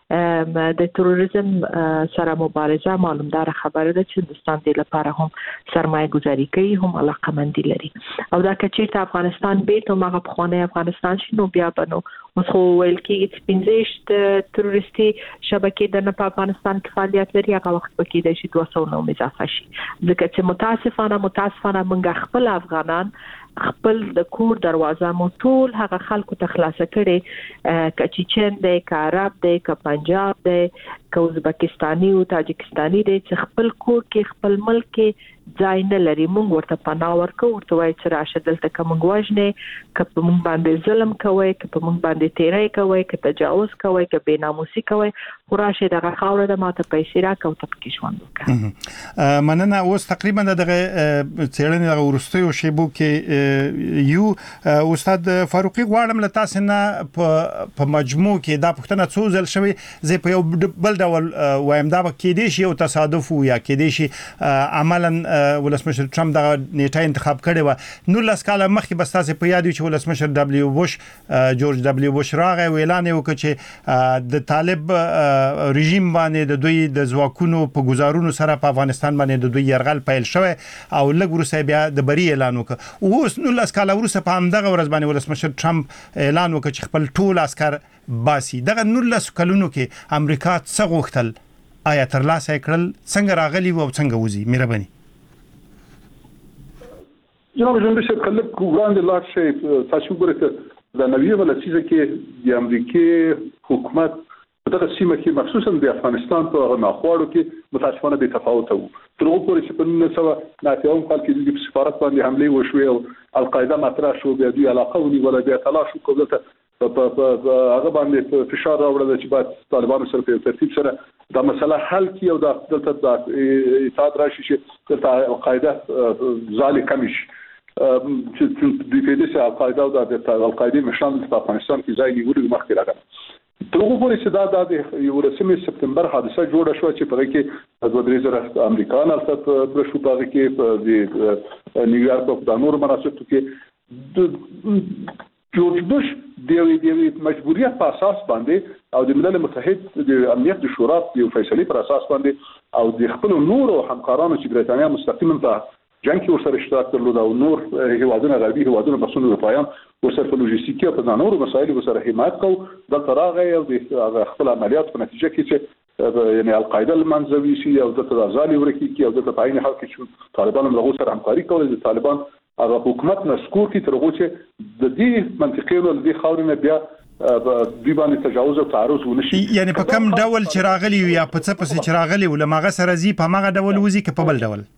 د تروریزم سره مبارزه معلومدار خبره ده چې هندستان د لپاره هم سرمایه گذاری کوي، هم علاقمندي لري. او دا کچې افغانستان به ته مغه په خانه افغانستان شنو بیا بنو اوس خو ویل کې 15 تروریستي شبکې د افغانستان کې فعالیت لري، هغه وخت پکې د 209 اضافه شي. ځکه چې متاسفانه موږ خپل افغانان خپل د کور دروازه مو ټول هغه خلکو ته خلاصه کړي، کچیچن دی، عرب دی، پنجاب دی، ازبکستاني او تاجکستاني دی، چې خپل کور کې خپل ملک کې ځای نه لري. موږ ورته پناه ورکو، ورته وایي چې راشه دلته کوم وژنه، کوم موږ باندې ظلم کوي، کوم موږ باندې تیری کوي، کوم تجاوز کوي، کوم بېناموسي کوي، خو راشه دغه خاوره د ماته پیسې راکو ته پکې ژوند وکړه. مننه. اوس تقریبا دغه څېړنې دغه ورستیو شیبو کې یو استاد فاروقي غواړم له تاسو نه په مجموع کې دا پوښتنه څو ځل شوی، زه په یو بل ډول وایم دا کې دي شي او تصادف یا کې دي شي عملاً ولسمشر ټرمپ دا نیټه انتخاب کړي و. نو لاس کاله مخکې بس تاسو په یاد یو چې ولسمشر دبليو بوش جورج دبليو بوش راغی او اعلان وکړ چې د طالب رژیم باندې د دوی د ځواکونو په گزارونو سره په افغانستان باندې د دوی يرغل پیل شوی او لږ وروسته بیا د بری اعلان وکړ. اوس نو لاس کاله وروسته په همدغه ورځ باندې ولسمشر ټرمپ اعلان وکړ چې خپل ټول عسكر باسي. دغه نو لاس کلونو کې امریکا څه غوښتل، آیا ترلاسه کړل، څنګه راغلی او څنګه وځي؟ مهرباني. جناب جنبش خلک وړاندې لاړ شي. تاسو ګورئ د نوې ولسیزه کې د امریکای حکومت په دغه سیمه کې مخصوصا د افغانستان په ناخوالو کې متاسفانه به تفاوت وو. تر هغه پورې چې په 1990 کال کې د سفارت باندې حمله وشوه او القاعده مطرح شو، بیا دوی علاقه ونیول، بیا تلاش وکړ په هغه باندې فشار راوړل چې باید طالبانو سره په ترتیب سره دا مسله حل کړي او د اتحاد راشي چې د القاعده ځاله کم شي. چې دوی په دې سره القاعده او د القاعده مشان په افغانستان کې ځای نیولو مخکې راغله. تر هغه پورې چې دا د 11 سپتمبر حادثه جوړه شو چې په کې د 2000 امریکایان البته پر شو په کې په نیویارک په د نور مناسبت کې جورج بوش د مجبوریت په اساس باندې او د ملل متحد د امنیت د شورا د فیصلې پر اساس باندې او د خپل نور او همکارانو چې برېټانیا مستقیما په جنگ کې ورسره اشتراک درلود او نور هیوادونه غربي هیوادونه بسونه اروپایان ورسره په لوجستیکي او په نورو مسایلو ورسره حمایت کوي. د تراغه او د خپل عملیات په نتیجه کې چې یعنی القاعده المنځوي شي او د تزالي ورکی کې او د پاین حق کې طالبان له سره همکاري کوي. د طالبان هغه حکومت نسکور کې تر هغه چې د دې منطقې له دې خاورې بیا دوی باندې تجاوز او تعرض ونشي. یعنی په کوم ډول چې راغلی یا په څه پسې چې راغلی ولمغه سره زی په مغه ډول وزي کې په بل ډول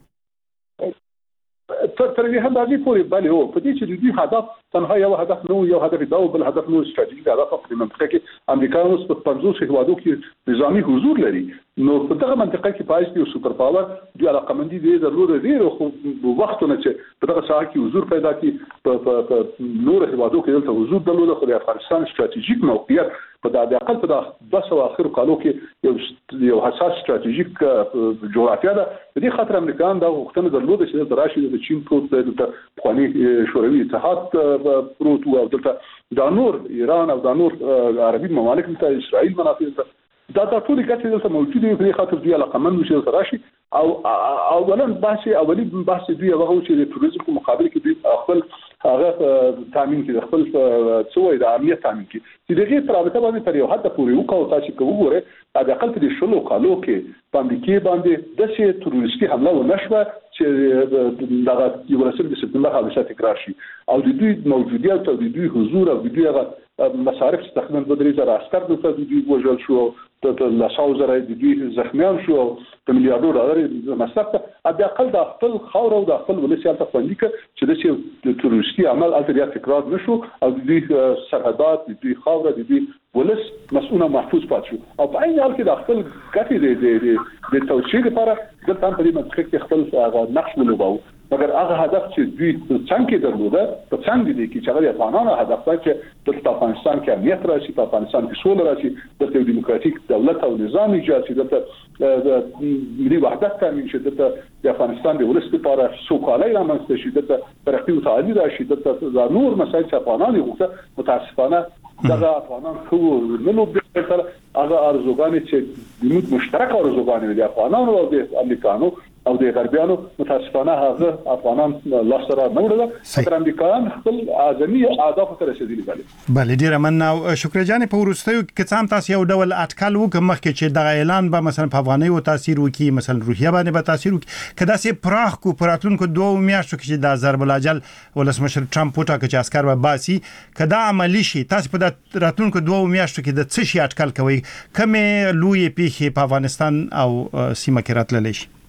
تر دې هم باندې پوری بل هو په دې چې دوی هدف تنها یو هدف نو یو هدف دا او بل هدف نو استراتیژیک هدف په منطقه کې امریکایانو په 50 هیوادو کې نظامی حضور لري. نو په دغه منطقه کې پایس دی سوپر پاور دی علاقمندي دی ضروري دی خو وختونه چې په دغه ساحه کې حضور پیدا کی په نور هیوادو کې دلته حضور درلود. خو د افغانستان استراتیژیک موقعیت په د اقل په 10 اخر کالو کې یو حساس استراتیژیک جغرافیه ده. په دې خاطر امریکایان دا وختونه درلود چې د راشي د چین پروت د خواني شوروي اتحاد پروت او دلته د نور ایران او د نور عربي ممالک ته اسرائیل منافع دا ټول ګټې دلته موجود دي. په دې خاطر دوی علاقمند شي د راشي او اولا اولی بحث دوی هغه چې د تروریزم په مقابل کې دوی خپل هغه تامین کې خپل څوې د امنیت تامین کې چې دغه ترابطه باندې تر یو حد پورې وکاو. تاسو کوو د اقل په شلو کالو کې باندې د سي تروریستي حمله ونشوه چې دغه 11 سپتمبر حادثه تکرار شي او د دوی موجودیت او د دوی حضور او د دوی هغه مصارف تقریبا 2000 عسكر د دوی وژل شو ته لاساوزره د دوی زخمیان شو په میلیارډو ډالر مصرف ته د اقل د خپل خاور او د خپل ولسیال ته خوندي چې د تروریستي عمل الته تکرار نشو او د دوی سرحدات د دوی خاور د دوی ولس مسؤونه محفوظ پات شو او په عین حال کې د خپل ګټې د توسعې لپاره د تام په دې منطقه کې خپل نقش ولوباو. مګر هغه هدف چې دوی څنګه درلوده په څنګه دي چې هغه افغانانو هدف ده چې د افغانستان کې امنیت راشي، په افغانستان کې سوله راشي، د دیموکراتیک دولت او نظام ایجاد شي، د ملي وحدت تامین شي، د افغانستان د ولس لپاره سوکالي رامنځته شي، د ترقی او تعالی راشي، د نور مسایل چې افغانان غوښته متاسفانه دغه افغانان خو نه لوبي سره هغه ارزوګان چې د مشترک ارزوګان دي افغانانو او د امریکانو او د غربیانو متاسفانه هغه افغانان لا سره نه وړل تر امریکایان خپل اعظمي اهداف ته رسیدلي دي. بله ډیره مننه. شکر جان په ورستیو کې څام تاسو یو ډول اټکل وکم مخکې چې د اعلان به مثلا په افغاني او تاثیر وکي مثلا روحیه باندې به تاثیر وکي کدا سي پراخ کو پراتونکو 2 میاشتو کې د ضرب العجل ولسمشر ټرمپ وټاکه چې عسكر به باسي کدا عملی شي تاسو په د راتونکو 2 میاشتو کې د څه شي اټکل کوي کومه لوی پیښه په افغانستان او سیمه کې راتللی شي؟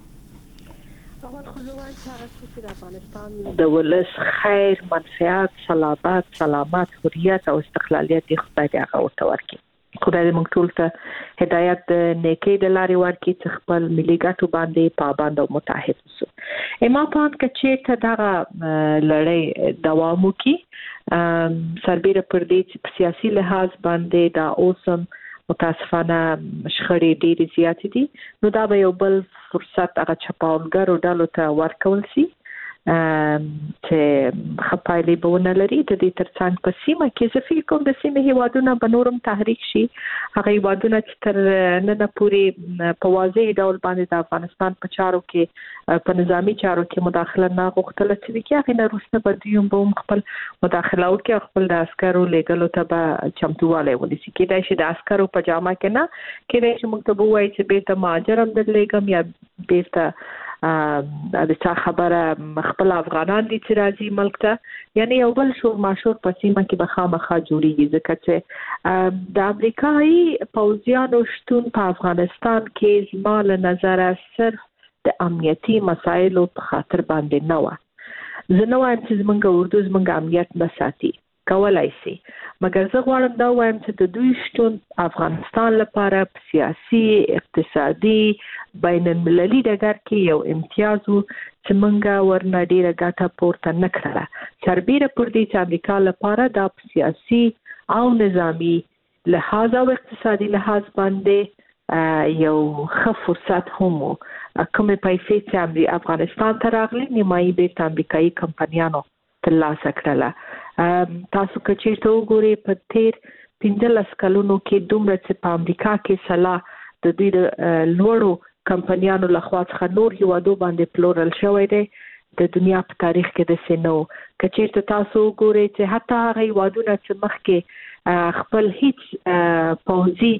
د افغانستان د ولس خیر منفعت سلامت حریت او استقلالیت خدای دې هغه ورته ورکړي. خدای دې موږ ټول ته هدایت د نیکی د لارې ورکړي چې خپل ملي ګټو باندې پابند او متحد اوسو. اما پان کچې ته دا لړۍ دوام وکړي سربېره پر دې چې په سیاسي لحاظ باندې دا اوسم متاسفانه شخړې ډېرې زیاتې دي نو دا به یو بل فرصت هغه چپاولګرو ډلو ته ورکول شي چې خپایلې بونه لري د دې ترڅنګ په سیمه کې زه فکر کوم د سیمه هیوادونو به نورم تحریک شي هغه هیوادونه چې تر نن پورې په واضح ډول باندې د افغانستان په چارو کې په نظامی چارو کې مداخله نه غوښتل چې کې هغه وروسته به دوی هم خپل مداخله وکړي خپل د عسکرو لګلو ته به چمتواله ونیسي کېدای شي د عسکرو په جامه کې نه کېدای شي موږ ته وایي چې بیرته مهاجرم د لګم یا بیرته د چا خبره خپل افغانان دي چې راځي ملک ته یعنی یو بل شور ماشور په سیمه کې به خامخا جوړیږي ځکه چې د امریکایي پوځیانو شتون په افغانستان کې زما له نظره صرف د امنیتي مسایلو په خاطر باندې نه و. زه نه وایم چې زمونږ اردو زمونږ امنیت نه ساتي کولای شي مګر زه غواړم دا وایم چې د دوی شتون افغانستان لپاره په سیاسي اقتصادي بین المللي ډګر کې یو امتیاز و چې موږ ورنه ډیره ګټه پورته نه کړله سربېره پر دې چې امریکا لپاره دا په سیاسي او نظامی لحاظ او اقتصادي لحاظ باندې یو ښه فرصت هم و کومې پیسې چې افغانستان ته راغلي نیمایي بیرته امریکایي کمپنیانو ترلاسه کړله. تاسو که چیرته وګورئ په تیر 15 کلونو کې دومره چې په امریکا کې سلا د دوی د لوړو کمپنیانو لخوا څخه نور هیوادو باندې پلورل شوی دی د دنیا په تاریخ کې د سينو که چیرته تاسو وګورئ چې حتی هغه هیوادونه چې مخکې خپل هیڅ پوځي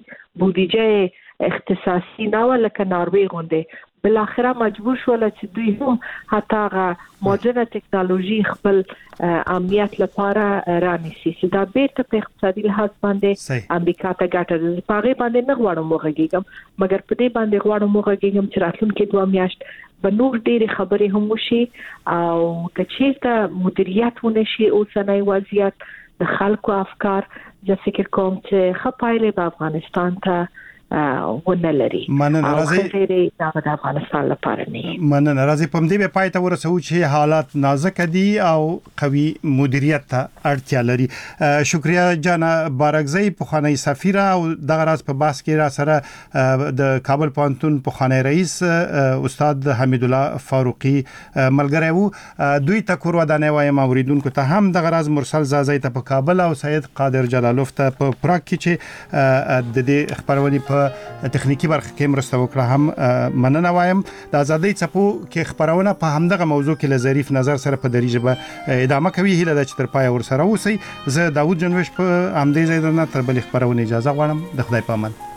بودیجه اختصاصي نه و لکه ناروې غونډه بل اخره مجبور شول چې دوی هم حتی هغه مدرنه ټکنالوژي خپل امنیت لپاره رانیسي چې دا بیرته په اقتصادي لحاظ باندې امریکا ته ګټه ده په هغه باندې نه غواړم وغږیږم مګر په دې باندې غواړم وغږیږم چې راتلونکي 2 میاشت به نور ډېری خبرې هم وشي او که چیرته مدیریت ونشي اوسنۍ وضعیت د خلکو افکار زه فکر کوم چې ښه پایلې به افغانستان ته ونه لري مننه راځي د افغانستان لپاره نه مننه راځي په دې په پای ته ورسو چې حالات نازک دي او قوي مدیریت ته اړتیا لري. شکریا جان بارګزی په خانه سفیره او دغه راز په باس کې را سره د کابل پوهنتون په خانه رئیس استاد حمید الله فاروقي ملګری وو دوی ته کور ودانې وایم اوریدونکو ته هم دغه راز مرسل زازی ته په کابل او سید قادر جلالوف ته په پراګ کې چې د دې خبرونه په تخنیکی برخه کې مرسته وکړه هم مننه وایم. د ازادۍ څپو کې خبرونه په همدغه موضوع کې له ظریف نظر سره په دری ژبه ادامه کوي هیله ده چې تر پای ور سره اوسئ. زه داوود جنوش په همدې ځای نه تر بل خبرونه اجازه غواړم. د خدای په امان.